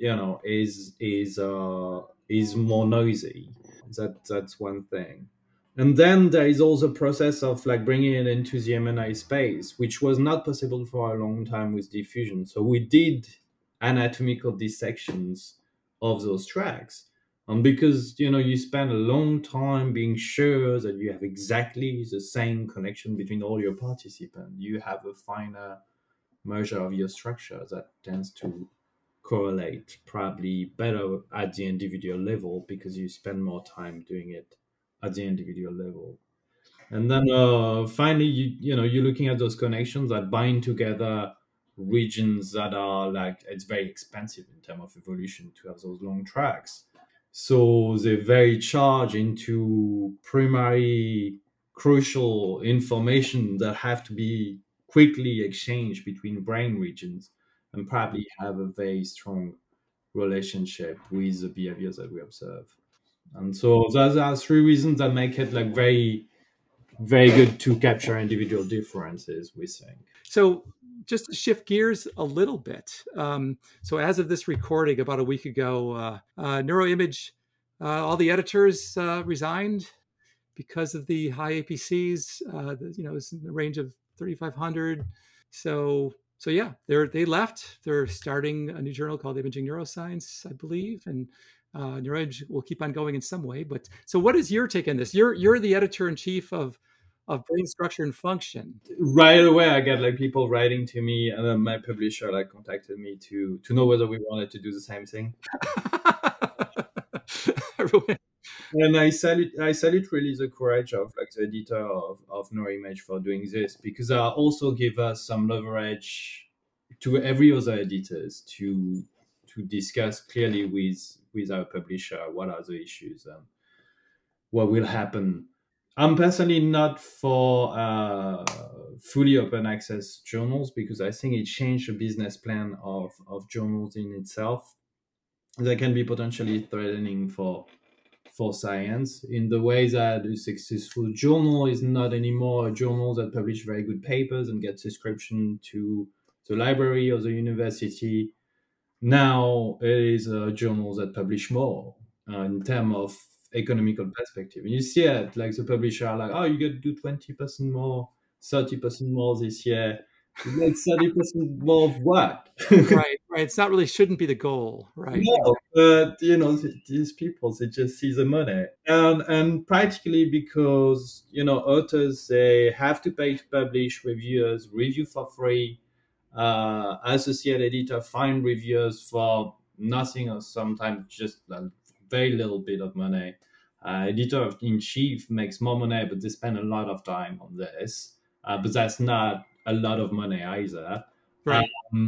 is more noisy. That's one thing. And then there is also a process of like bringing it into the MNI space, which was not possible for a long time with diffusion. So we did anatomical dissections of those tracks. And because you spend a long time being sure that you have exactly the same connection between all your participants, you have a finer measure of your structure that tends to correlate probably better at the individual level because you spend more time doing it at the individual level. And then finally, you're looking at those connections that bind together regions that are like it's very expensive in terms of evolution to have those long tracks. So they very charge into primary crucial information that have to be quickly exchanged between brain regions and probably have a very strong relationship with the behaviors that we observe. And so those are three reasons that make it like very, very good to capture individual differences, we think. So, just to shift gears a little bit. So, as of this recording, about a week ago, NeuroImage, all the editors resigned because of the high APCs. It's in the range of 3,500. So yeah, they left. They're starting a new journal called Imaging Neuroscience, I believe, and NeuroImage will keep on going in some way. But so, what is your take on this? You're the editor in chief of Brain Structure and Function. Right away, I get like people writing to me, and then my publisher like contacted me to know whether we wanted to do the same thing. And I salute really the courage of like the editor of NeuroImage for doing this, because that also give us some leverage to every other editors to discuss clearly with our publisher what are the issues and what will happen. I'm personally not for fully open access journals because I think it changed the business plan of journals in itself. That can be potentially threatening for science in the way that a successful journal is not anymore a journal that publish very good papers and gets subscription to the library or the university. Now it is a journal that publish more in terms of economical perspective. And you see it, like the publisher are like, oh, you get to do 20% more, 30% more this year. You make 30% more of what? Right. It's not really shouldn't be the goal, right? No, but these people they just see the money, and practically because authors they have to pay to publish, reviewers review for free, associate editor find reviewers for nothing or sometimes just a very little bit of money. Editor in chief makes more money, but they spend a lot of time on this, but that's not a lot of money either. Right.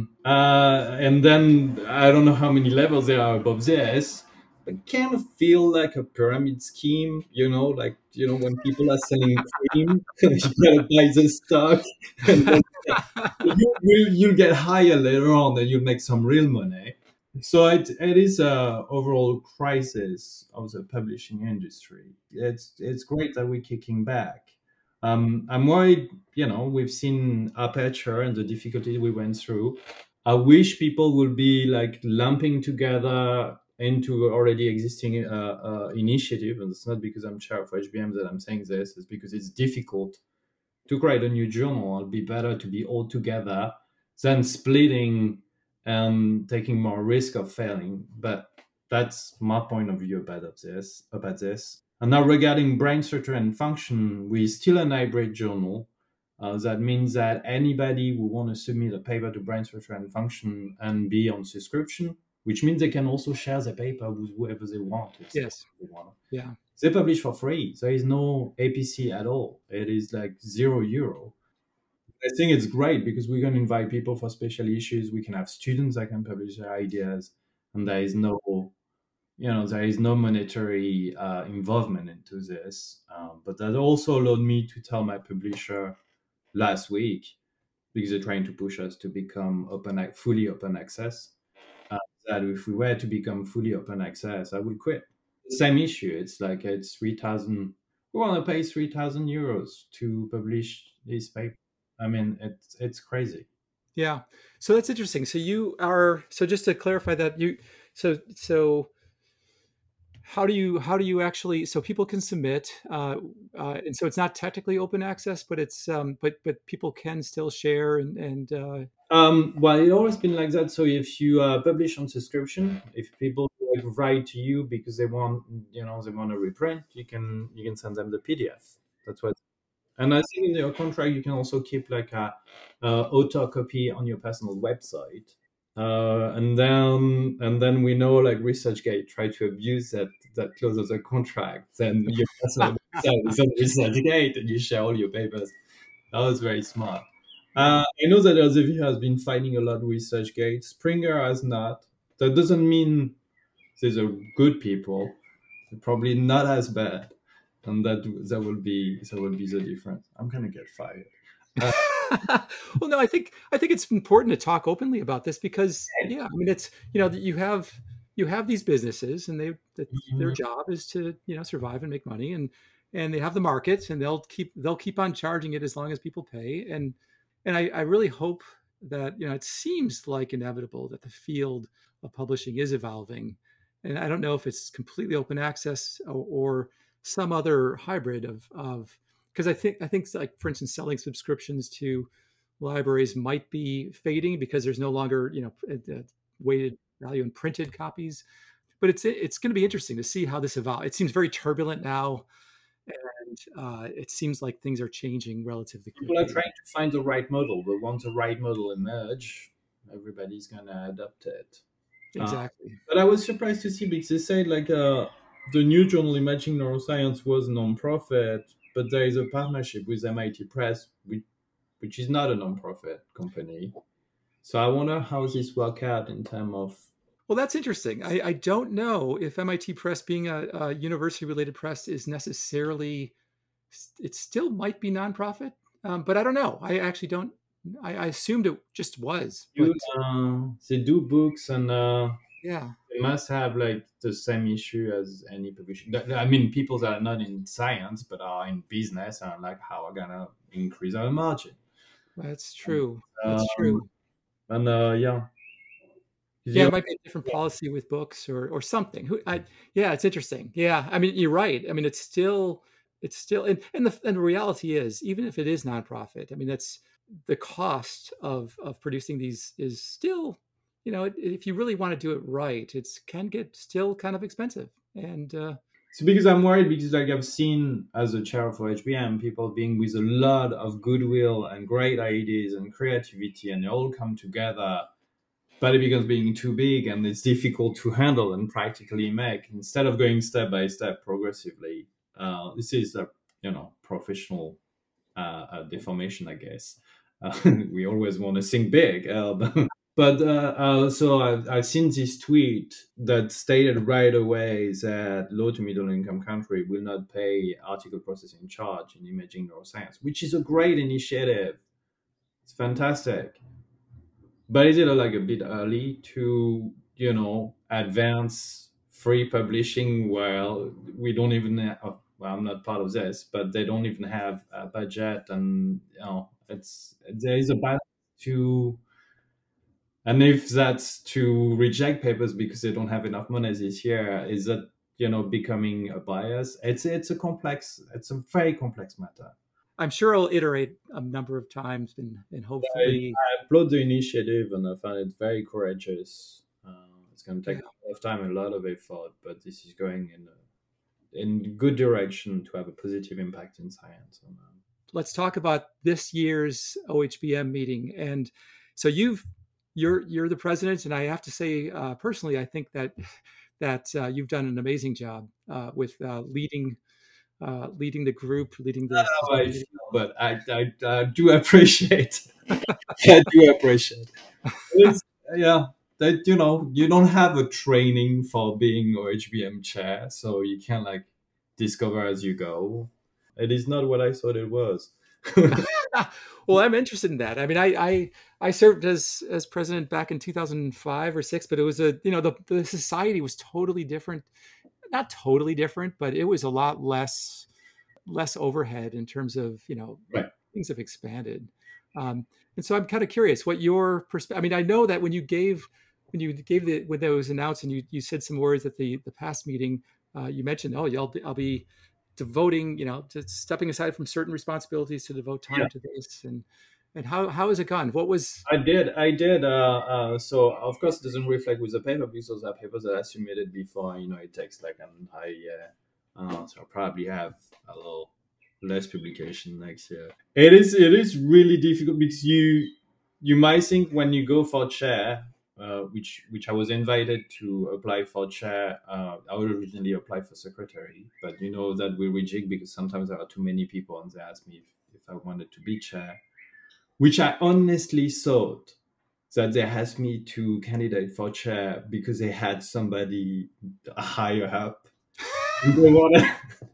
And then I don't know how many levels there are above this, but kind of feel like a pyramid scheme, like when people are selling cream, you gotta buy the stock, and then you'll get higher later on, and you'll make some real money. So it is a overall crisis of the publishing industry. It's great that we're kicking back. I'm worried, we've seen Aperture and the difficulty we went through. I wish people would be like lumping together into already existing initiative. And it's not because I'm chair of HBM that I'm saying this, it's because it's difficult to create a new journal. It'll be better to be all together than splitting and taking more risk of failing. But that's my point of view about this. And now regarding brain structure and function, we're still an hybrid journal. That means that anybody who want to submit a paper to brain structure and function and be on subscription, which means they can also share the paper with whoever they want. Yes. They want. Yeah. They publish for free. There is no APC at all. It is like €0. I think it's great because we can invite people for special issues. We can have students that can publish their ideas, and there is no monetary involvement into this. But that also allowed me to tell my publisher last week, because they're trying to push us to become fully open access, that if we were to become fully open access, I would quit. the same issue. It's like it's 3,000. We want to pay 3,000 euros to publish this paper. I mean, it's crazy. Yeah. So that's interesting. So you are, so just to clarify that so how do you actually, so people can submit, and so it's not technically open access, but it's, but people can still share and Well, it's always been like that. So if you publish on subscription, if people like write to you because they want, they want to reprint, you can send them the PDF. That's what. And I think in your contract you can also keep like a auto copy on your personal website. And then we know like ResearchGate try to abuse that clause of the contract. Then your personal website is on ResearchGate and you share all your papers. That was very smart. I know that Elsevier has been fighting a lot with ResearchGate. Springer has not. That doesn't mean these are good people. They're probably not as bad, and that will be the difference. I'm gonna get fired. Uh, well, no, I think it's important to talk openly about this because, yeah, I mean, it's, you have these businesses, and their mhm. job is to, survive and make money, and they have the market, and they'll keep on charging it as long as people pay, and I really hope that, it seems like inevitable that the field of publishing is evolving, and I don't know if it's completely open access or some other hybrid of because I think like, for instance, selling subscriptions to libraries might be fading because there's no longer, weighted value in printed copies. But it's going to be interesting to see how this evolves. It seems very turbulent now, and it seems like things are changing relatively People are quickly. trying to find the right model, but once the right model emerge, everybody's gonna adopt it. Uh, Exactly. but I was surprised to see because they said like the new journal Imaging Neuroscience was non-profit, but there is a partnership with MIT Press, which is not a non-profit company. So I wonder how this work out in terms of. Well, that's interesting. I don't know if MIT Press, being a university-related press, is necessarily. It still might be nonprofit, but I don't know. I actually don't. I assumed it just was, You, but they do books and yeah. they must have like the same issue as any publishing. I mean, people that are not in science but are in business are like, how are gonna increase our margin? That's true. That's Um, true. and yeah, Yeah, the, it might be a different policy with books or something. Yeah, it's interesting. Yeah, I mean, you're right. I mean, it's still, and the reality is, even if it is nonprofit, I mean, that's the cost of producing these is still, if you really want to do it right, it's can get still kind of expensive. And so because I'm worried because like I've seen as a chair for HBM people being with a lot of goodwill and great ideas and creativity and they all come together, but it becomes being too big and it's difficult to handle and practically make instead of going step by step progressively. This is a professional deformation, I guess. We always want to think big, but so I've seen this tweet that stated right away that low to middle income country will not pay article processing charge in imaging neuroscience, which is a great initiative. It's fantastic. But is it like a bit early to, advance free publishing? Well, we don't even have, well, I'm not part of this, but they don't even have a budget, and there is a balance to, and if that's to reject papers because they don't have enough money this year, is that becoming a bias? It's a very complex matter. I'm sure I'll iterate a number of times, and I, hopefully, I applaud the initiative and I find it very courageous. It's going to yeah. take a lot of time and a lot of effort, but this is going in good direction to have a positive impact in science. And, Let's talk about this year's OHBM meeting. And so you're the president, and I have to say, personally, I think that you've done an amazing job with leading the group, leading the how I society. feel, but I do appreciate. I do appreciate. It's, yeah, that you don't have a training for being OHBM chair, so you can like discover as you go. It is not what I thought it was. Well, I'm interested in that. I mean, I served as president back in 2005 or six, but it was the society was totally different. not totally different, but it was a lot less overhead in terms of, Right. things have expanded. And so I'm kind of curious what your perspective. I mean, I know that when that was announced and you said some words at the past meeting, you mentioned, oh, I'll be devoting, to stepping aside from certain responsibilities to devote time to this. And how has it gone? What was? I did. So of course it doesn't reflect with the paper because those are papers that I submitted before. It takes like so I'll probably have a little less publication next year. It is really difficult because you might think when you go for chair, which I was invited to apply for chair. I would originally apply for secretary, but that we reject because sometimes there are too many people and they ask me if I wanted to be chair. Which I honestly thought that they asked me to candidate for chair because they had somebody higher up. They wanted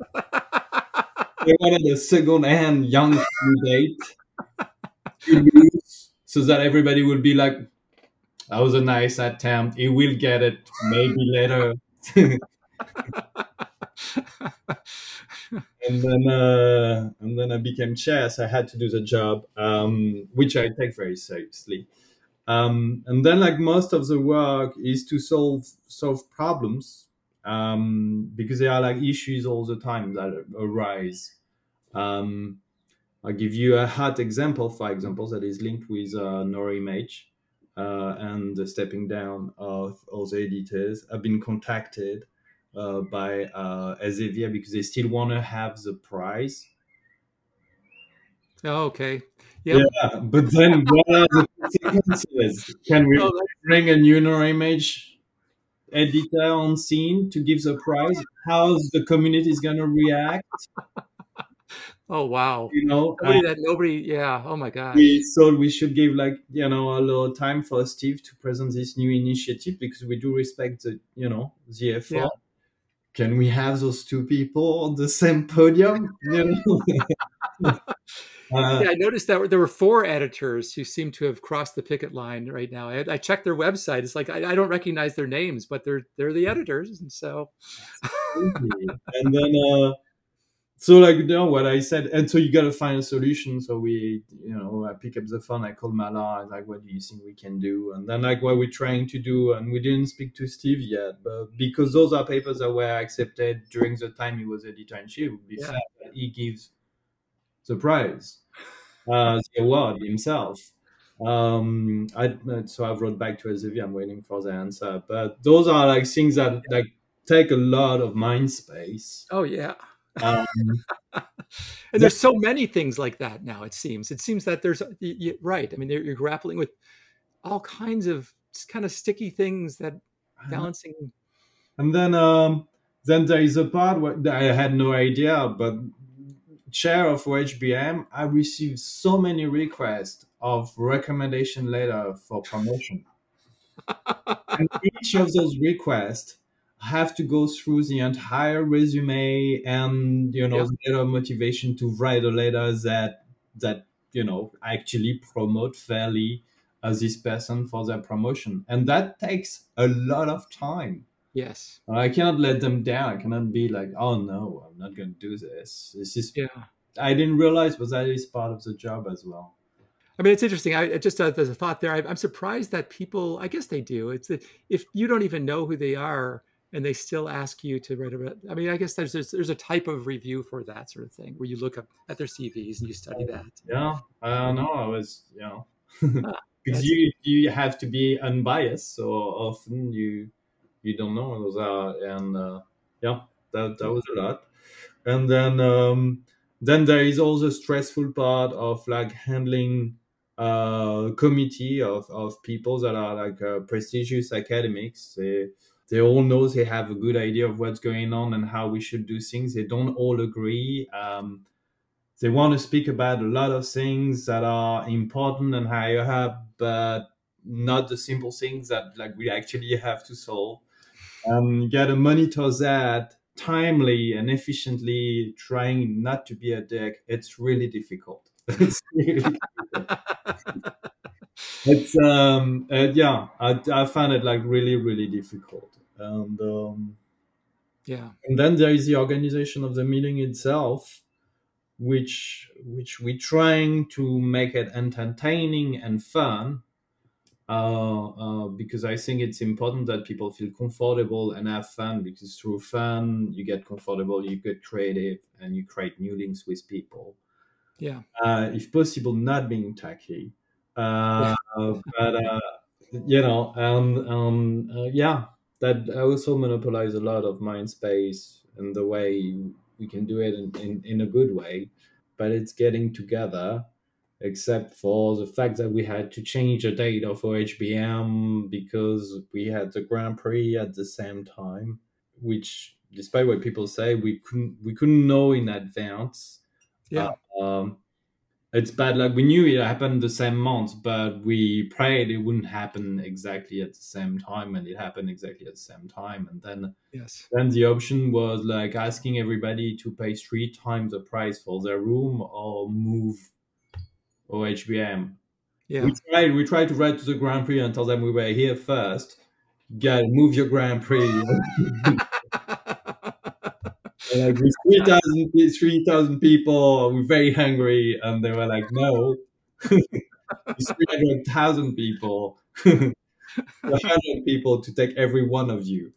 a second-hand young candidate to lose so that everybody would be like, that was a nice attempt. He will get it maybe later. And then I became chair, so I had to do the job, which I take very seriously. And then, like most of the work is to solve problems, because there are like issues all the time that arise. I'll give you a hot example, for example, that is linked with neuroimage and the stepping down of all the editors. I've been contacted by Elsevier because they still want to have the prize. Oh, okay. Yep. Yeah, but then what are the consequences? Can we bring a new neuroimage editor on scene to give the prize? How's the community is going to react? Oh, wow. Nobody, yeah. Oh my gosh. We thought we should give a little time for Steve to present this new initiative because we do respect the effort. Yeah. Can we have those two people on the same podium? I noticed that there were 4 editors who seem to have crossed the picket line right now. I checked their website. It's like I don't recognize their names, but they're the editors, and so. And then, so what I said, and so you got to find a solution. So I pick up the phone, I called Mala, I was like, what do you think we can do? And then what we're trying to do, and we didn't speak to Steve yet, but because those are papers that were accepted during the time he was editor-in-chief, it would be fair that he gives the prize, the award himself. So I wrote back to Elsevier, I'm waiting for the answer. But those are like things that take a lot of mind space. Oh, yeah. And there's so many things like that now. It seems that there's right. I mean, you're grappling with all kinds of kind of sticky things that balancing. And then there is a part where I had no idea, but chair of OHBM, I received so many requests of recommendation letter for promotion, and each of those requests have to go through the entire resume and the letter of motivation to write a letter that actually promote fairly this person for their promotion, and that takes a lot of time. Yes, I cannot let them down. I cannot be like, oh no, I'm not going to do this. This is I didn't realize, but that is part of the job as well. I mean, it's interesting. I just there's a thought there. I'm surprised that people, I guess they do. It's that if you don't even know who they are and they still ask you to write about. I mean, I guess there's a type of review for that sort of thing where you look up at their CVs and you study that. Yeah, I don't know. I was, because you have to be unbiased, so often you don't know what those are, and that was a lot. And then there is also the stressful part of like handling committee of people that are like prestigious academics. They all know they have a good idea of what's going on and how we should do things. They don't all agree. They want to speak about a lot of things that are important and higher up, but not the simple things that like we actually have to solve. You got to monitor that timely and efficiently, trying not to be a dick. It's really difficult. It's really difficult. It's I found it like really, really difficult. And Yeah. And then there is the organization of the meeting itself, which we're trying to make it entertaining and fun, because I think it's important that people feel comfortable and have fun, because through fun you get comfortable, you get creative, and you create new links with people. Yeah. If possible, not being tacky, Yeah. but yeah, that also monopolize a lot of mind space and the way we can do it in a good way. But it's getting together, except for the fact that we had to change the date of OHBM because we had the Grand Prix at the same time, which, despite what people say, we couldn't know in advance. Uh, Yeah. um, it's bad luck. We knew it happened the same month, but we prayed it wouldn't happen exactly at the same time, and it happened exactly at the same time. And then Yes. then the option was like asking everybody to pay 3 times the price for their room or move OHBM. Yeah. We tried to write to the Grand Prix and tell them we were here first. Gotta move your Grand Prix. Like with 3,000 people, we're very hungry, and they were like, "No, it's 300,000 people, 100 people to take every one of you."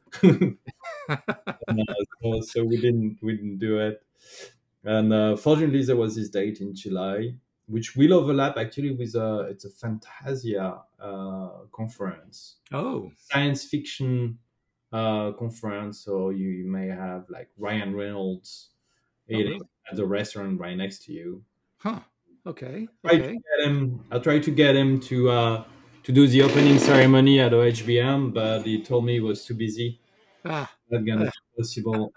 So we didn't do it. And fortunately, there was this date in July, which will overlap actually with it's a Fantasia conference, Oh. science fiction conference. So you may have like Ryan Reynolds Oh, eating really? at the restaurant right next to you. Huh. Okay. Try to Okay. get him. I tried to get him to do the opening ceremony at OHBM, but he told me he was too busy. Ah. Not gonna uh, be possible.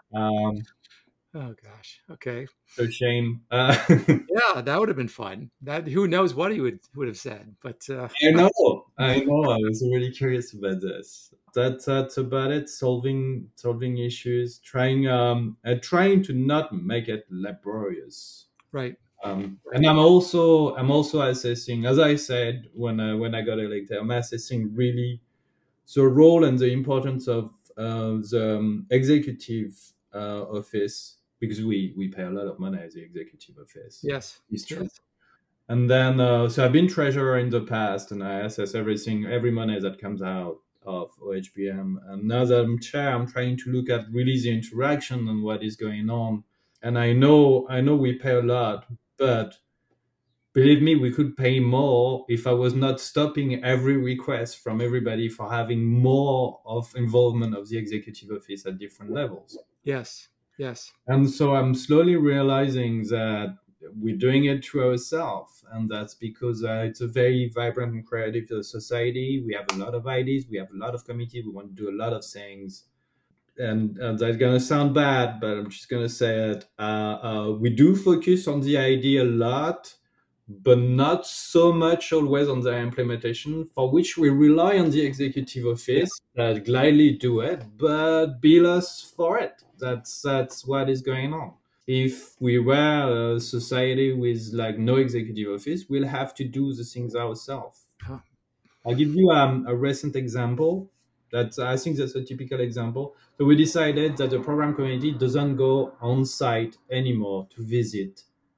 oh gosh. Okay. So shame. Yeah, that would have been fun. That who knows what he would have said, but I know. I know. I was really curious about this. That's about it. Solving issues. Trying to not make it laborious. right. And I'm also assessing, as I said when I got elected, I'm assessing really the role and the importance of the executive office, because we pay a lot of money as the executive office. Yes. It's true. Yes. And then, so I've been treasurer in the past, and I assess every money that comes out of OHBM. And now that I'm chair, I'm trying to look at really the interaction and what is going on. And I know we pay a lot, but believe me, we could pay more if I was not stopping every request from everybody for having more of involvement of the executive office at different levels. Yes. Yes. And so I'm slowly realizing that we're doing it to ourselves. And that's because it's a very vibrant and creative society. We have a lot of ideas, we have a lot of committees, we want to do a lot of things. And that's going to sound bad, but I'm just going to say it. We do focus on the idea a lot, but not so much always on the implementation, for which we rely on the executive Yeah. office that gladly do it, but bill us for it. That's what is going on. If we were a society with like no executive office, we'll have to do the things ourselves. Huh. I'll give you a recent example. That I think that's a typical example. So we decided that the program committee doesn't go on site anymore to visit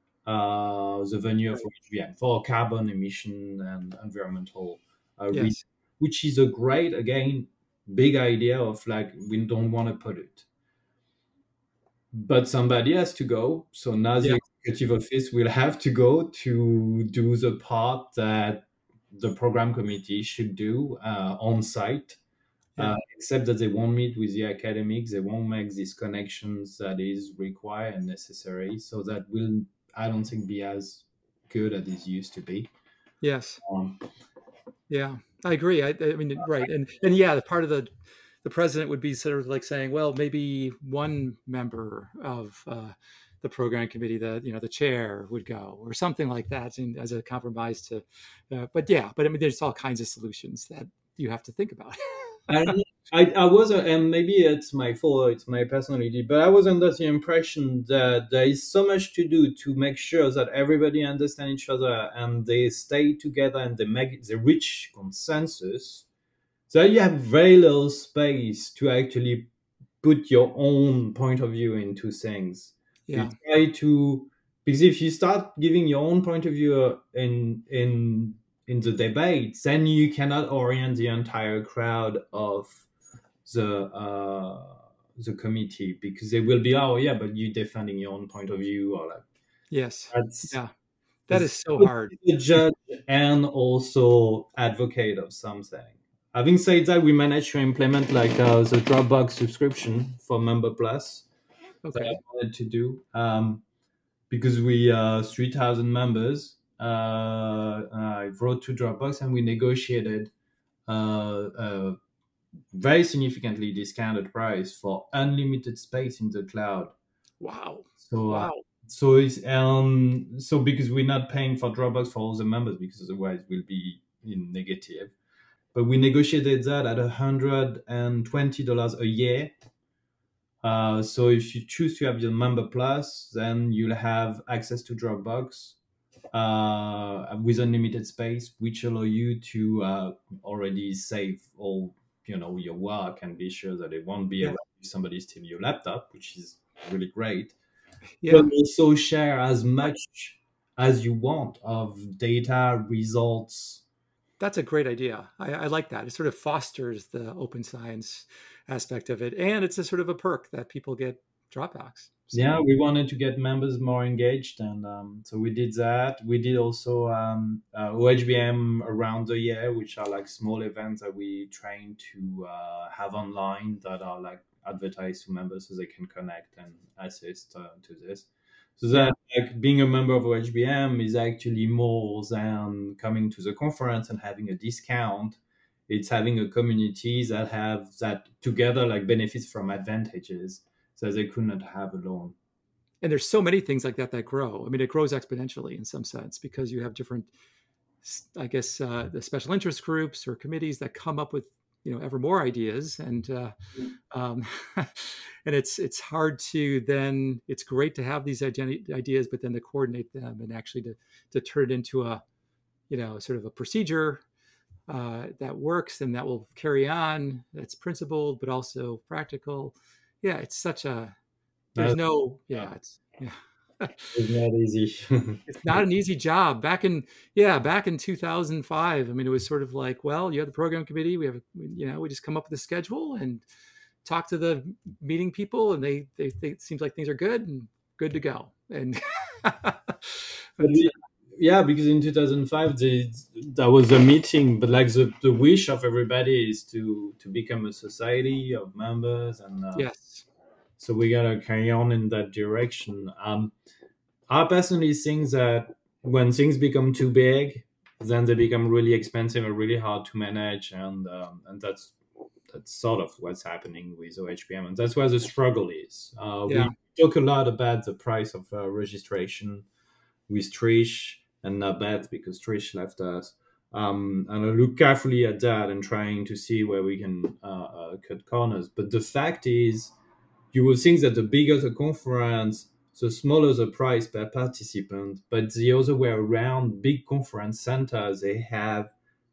the venue of OHBM for carbon emission and environmental reasons, Yes. which is a great, again, big idea of like we don't want to pollute. But somebody has to go. So now Yeah. the executive office will have to go to do the part that the program committee should do on site. Yeah. Except that they won't meet with the academics, they won't make these connections that is required and necessary. So that will, I don't think, be as good as it used to be. Yes. Um, Yeah. I agree. I mean, right. And yeah, the part of the president would be sort of like saying, well, maybe one member of the program committee, the chair would go or something like that, and as a compromise to. But yeah, but I mean, there's all kinds of solutions that you have to think about. I don't know. I was, and maybe it's my fault, it's my personality, but I was under the impression that there is so much to do to make sure that everybody understand each other and they stay together and they reach consensus. So you have very little space to actually put your own point of view into things. You Yeah. try to, because if you start giving your own point of view in the debate, then you cannot orient the entire crowd of the committee, because they will be, oh yeah, but you defending your own point of view, or like Yes. that's Yeah. That is so it's hard. a judge and also advocate of something. Having said that, we managed to implement like the Dropbox subscription for Member Plus that I Okay. wanted to do, because we 3,000 members. I wrote to Dropbox and we negotiated a very significantly discounted price for unlimited space in the cloud. Wow. So Wow. so because we're not paying for Dropbox for all the members, because otherwise we'll be in negative. But we negotiated that at $120 a year. So if you choose to have your Member Plus, then you'll have access to Dropbox with unlimited space, which allow you to already save all your work and be sure that it won't be Yeah. around if somebody steal your laptop, which is really great. But Yeah. also share as much as you want of data results. That's a great idea. I like that. It sort of fosters the open science aspect of it. And it's a sort of a perk that people get Dropbox. Yeah, So, we wanted to get members more engaged, and so we did that. We did also OHBM around the year, which are like small events that we train to have online, that are like advertised to members so they can connect and assist to this. So yeah. that, like, being a member of OHBM is actually more than coming to the conference and having a discount. It's having a community that have that together, like, benefits from advantages that they could not have alone. And there's so many things like that that grow. I mean, it grows exponentially in some sense because you have different, I guess, the special interest groups or committees that come up with ever more ideas, and um, and it's hard to then. It's great to have these ideas, but then to coordinate them and actually to turn it into a sort of a procedure that works and that will carry on. That's principled, but also practical. Yeah, it's such a there's That's no yeah it's yeah. not easy. It's not an easy job. Back in 2005, I mean, it was sort of like, well, you have the program committee, we just come up with a schedule and talk to the meeting people, and they it seems like things are good and good to go. And But but, yeah, because in 2005 that was a meeting, but like the wish of everybody is to become a society of members, and yes, so we gotta carry on in that direction. I personally think that when things become too big, then they become really expensive and really hard to manage, and that's sort of what's happening with OHPM, and that's where the struggle is. yeah, We talk a lot about the price of registration with Trish and not Beth, because Trish left us. And I look carefully at that and trying to see where we can cut corners. But the fact is, you will think that the bigger the conference, the smaller the price per participant. But the other way around, big conference centers, they have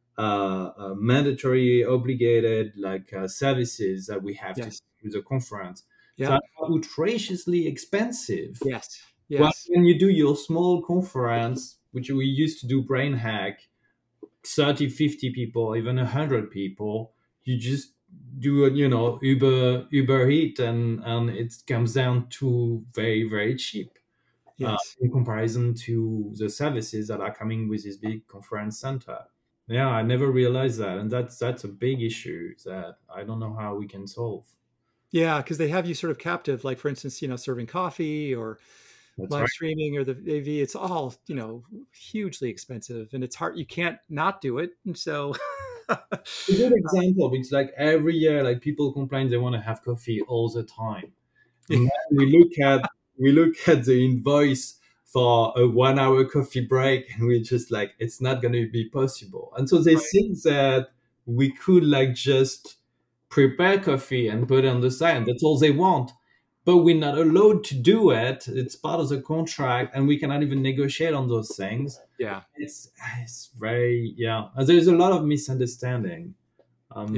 mandatory obligated services that we have to yes, do the conference. yeah, So outrageously expensive. yes, Well, yes, when you do your small conference, which we used to do Brain Hack, 30, 50 people, even 100 people, you just do Uber Eat, and it comes down to very, very cheap yes. in comparison to the services that are coming with this big conference center. Yeah, I never realized that, and that's a big issue that I don't know how we can solve. Yeah, because they have you sort of captive, like for instance, serving coffee or That's live right. streaming or the AV. It's all hugely expensive, and it's hard. You can't not do it, and so A good example, because like every year, like people complain they want to have coffee all the time. And then we look at the invoice for a 1 hour coffee break, and we're just like, it's not going to be possible. And so they right. think that we could like just prepare coffee and put it on the side, and that's all they want. But we're not allowed to do it. It's part of the contract, and we cannot even negotiate on those things. Yeah, It's very, yeah. There's a lot of misunderstanding. Um, yeah.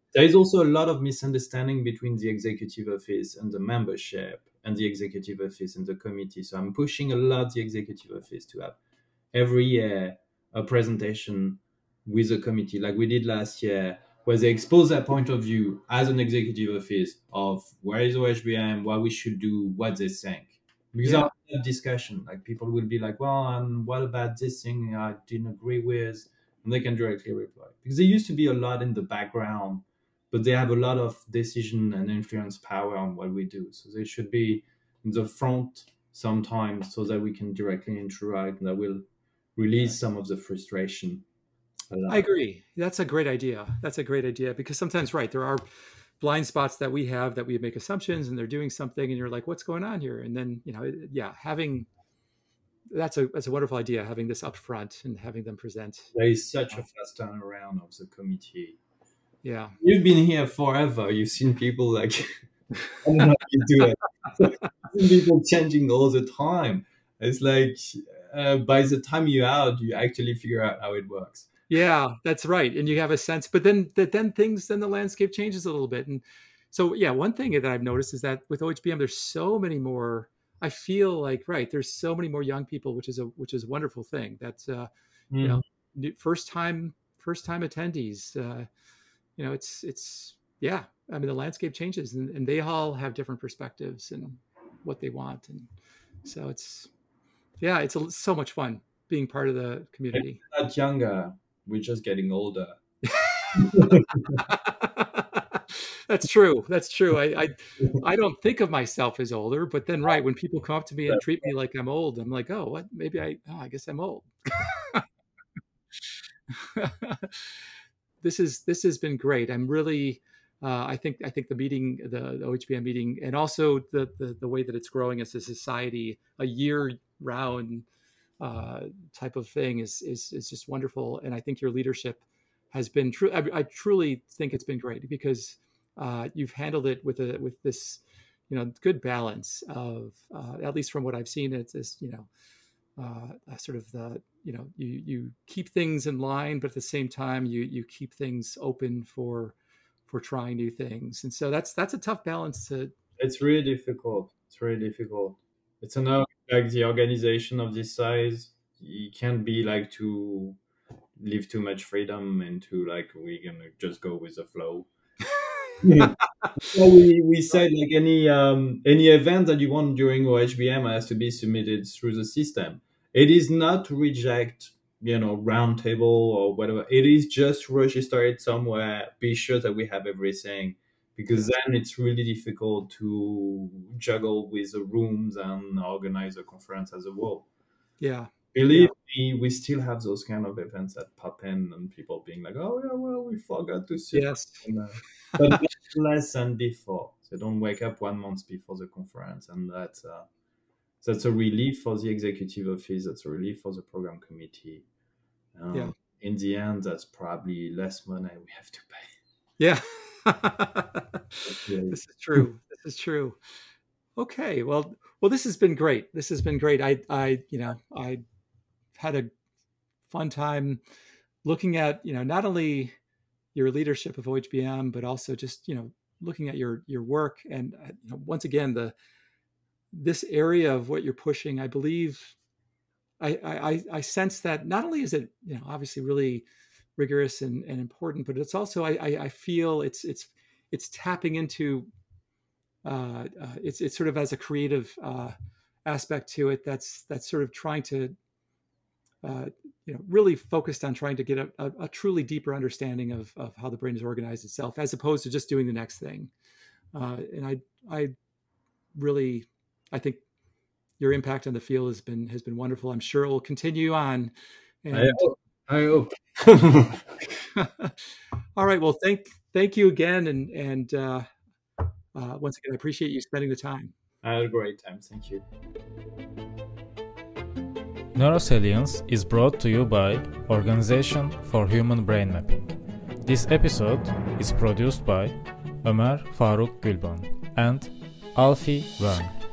There is also a lot of misunderstanding between the executive office and the membership and the executive office and the committee. So I'm pushing a lot the executive office to have every year a presentation with the committee like we did last year, where they expose their point of view as an executive office of where is OHBM, what we should do, what they think. Because after that discussion, like people will be like, well, what about this thing I didn't agree with? And they can directly reply. Because there used to be a lot in the background, but they have a lot of decision and influence power on what we do. So they should be in the front sometimes so that we can directly interact, and that will release some of the frustration. I agree. That's a great idea. Because sometimes, right, there are blind spots that we have that we make assumptions and they're doing something and you're like, what's going on here? And then, having that's a wonderful idea, having this up front and having them present. There is such a fast turnaround of the committee. Yeah. You've been here forever. You've seen people like, I don't know how you do it. You've seen people changing all the time. It's like, by the time you're out, you actually figure out how it works. Yeah, that's right. And you have a sense, but then the landscape changes a little bit. And so, one thing that I've noticed is that with OHBM, there's so many more, I feel like, right, there's so many more young people, which is a wonderful thing. That's, first time attendees, it's, I mean, the landscape changes and they all have different perspectives and what they want. And so it's so much fun being part of the community. We're not younger. We're just getting older. That's true. I don't think of myself as older, but then when people come up to me and treat me like I'm old, I'm like, oh, what? Maybe I guess I'm old. This has been great. I'm really, I think the meeting, the OHBM meeting, and also the way that it's growing as a society, a year-round type of thing is just wonderful. And I think your leadership has been true. I truly think it's been great because you've handled it with this, good balance of, at least from what I've seen, it's this, sort of the, you keep things in line, but at the same time, you keep things open for trying new things. And so that's a tough balance to. It's really difficult. It's another, like the organization of this size, you can't be like to leave too much freedom into like, we're going to just go with the flow. So we said like any event that you want during OHBM has to be submitted through the system. It is not to reject, roundtable or whatever. It is just register it somewhere. Be sure that we have everything, because then it's really difficult to juggle with the rooms and organize a conference as a whole. Yeah. Believe me, we still have those kind of events that pop in and people being like, oh, yeah, well, we forgot to see. Yes. But less than before. So don't wake up 1 month before the conference. And that's a relief for the executive office. That's a relief for the program committee. In the end, that's probably less money we have to pay. Yeah. This is true. Okay. Well, this has been great. I had a fun time looking at, not only your leadership of OHBM, but also just, looking at your work. And once again, this area of what you're pushing, I believe, I sense that not only is it, obviously really rigorous and important, but it's also, I feel it's tapping into, it's sort of as a creative aspect to it. That's sort of trying to, really focused on trying to get a truly deeper understanding of how the brain is organized itself, as opposed to just doing the next thing. And I think your impact on the field has been wonderful. I'm sure it will continue on. And, I hope. All right. Well, thank you again. And once again, I appreciate you spending the time. I had a great time. Thank you. Neurosalience is brought to you by Organization for Human Brain Mapping. This episode is produced by Ömer Faruk Gülban and Alfie Wern.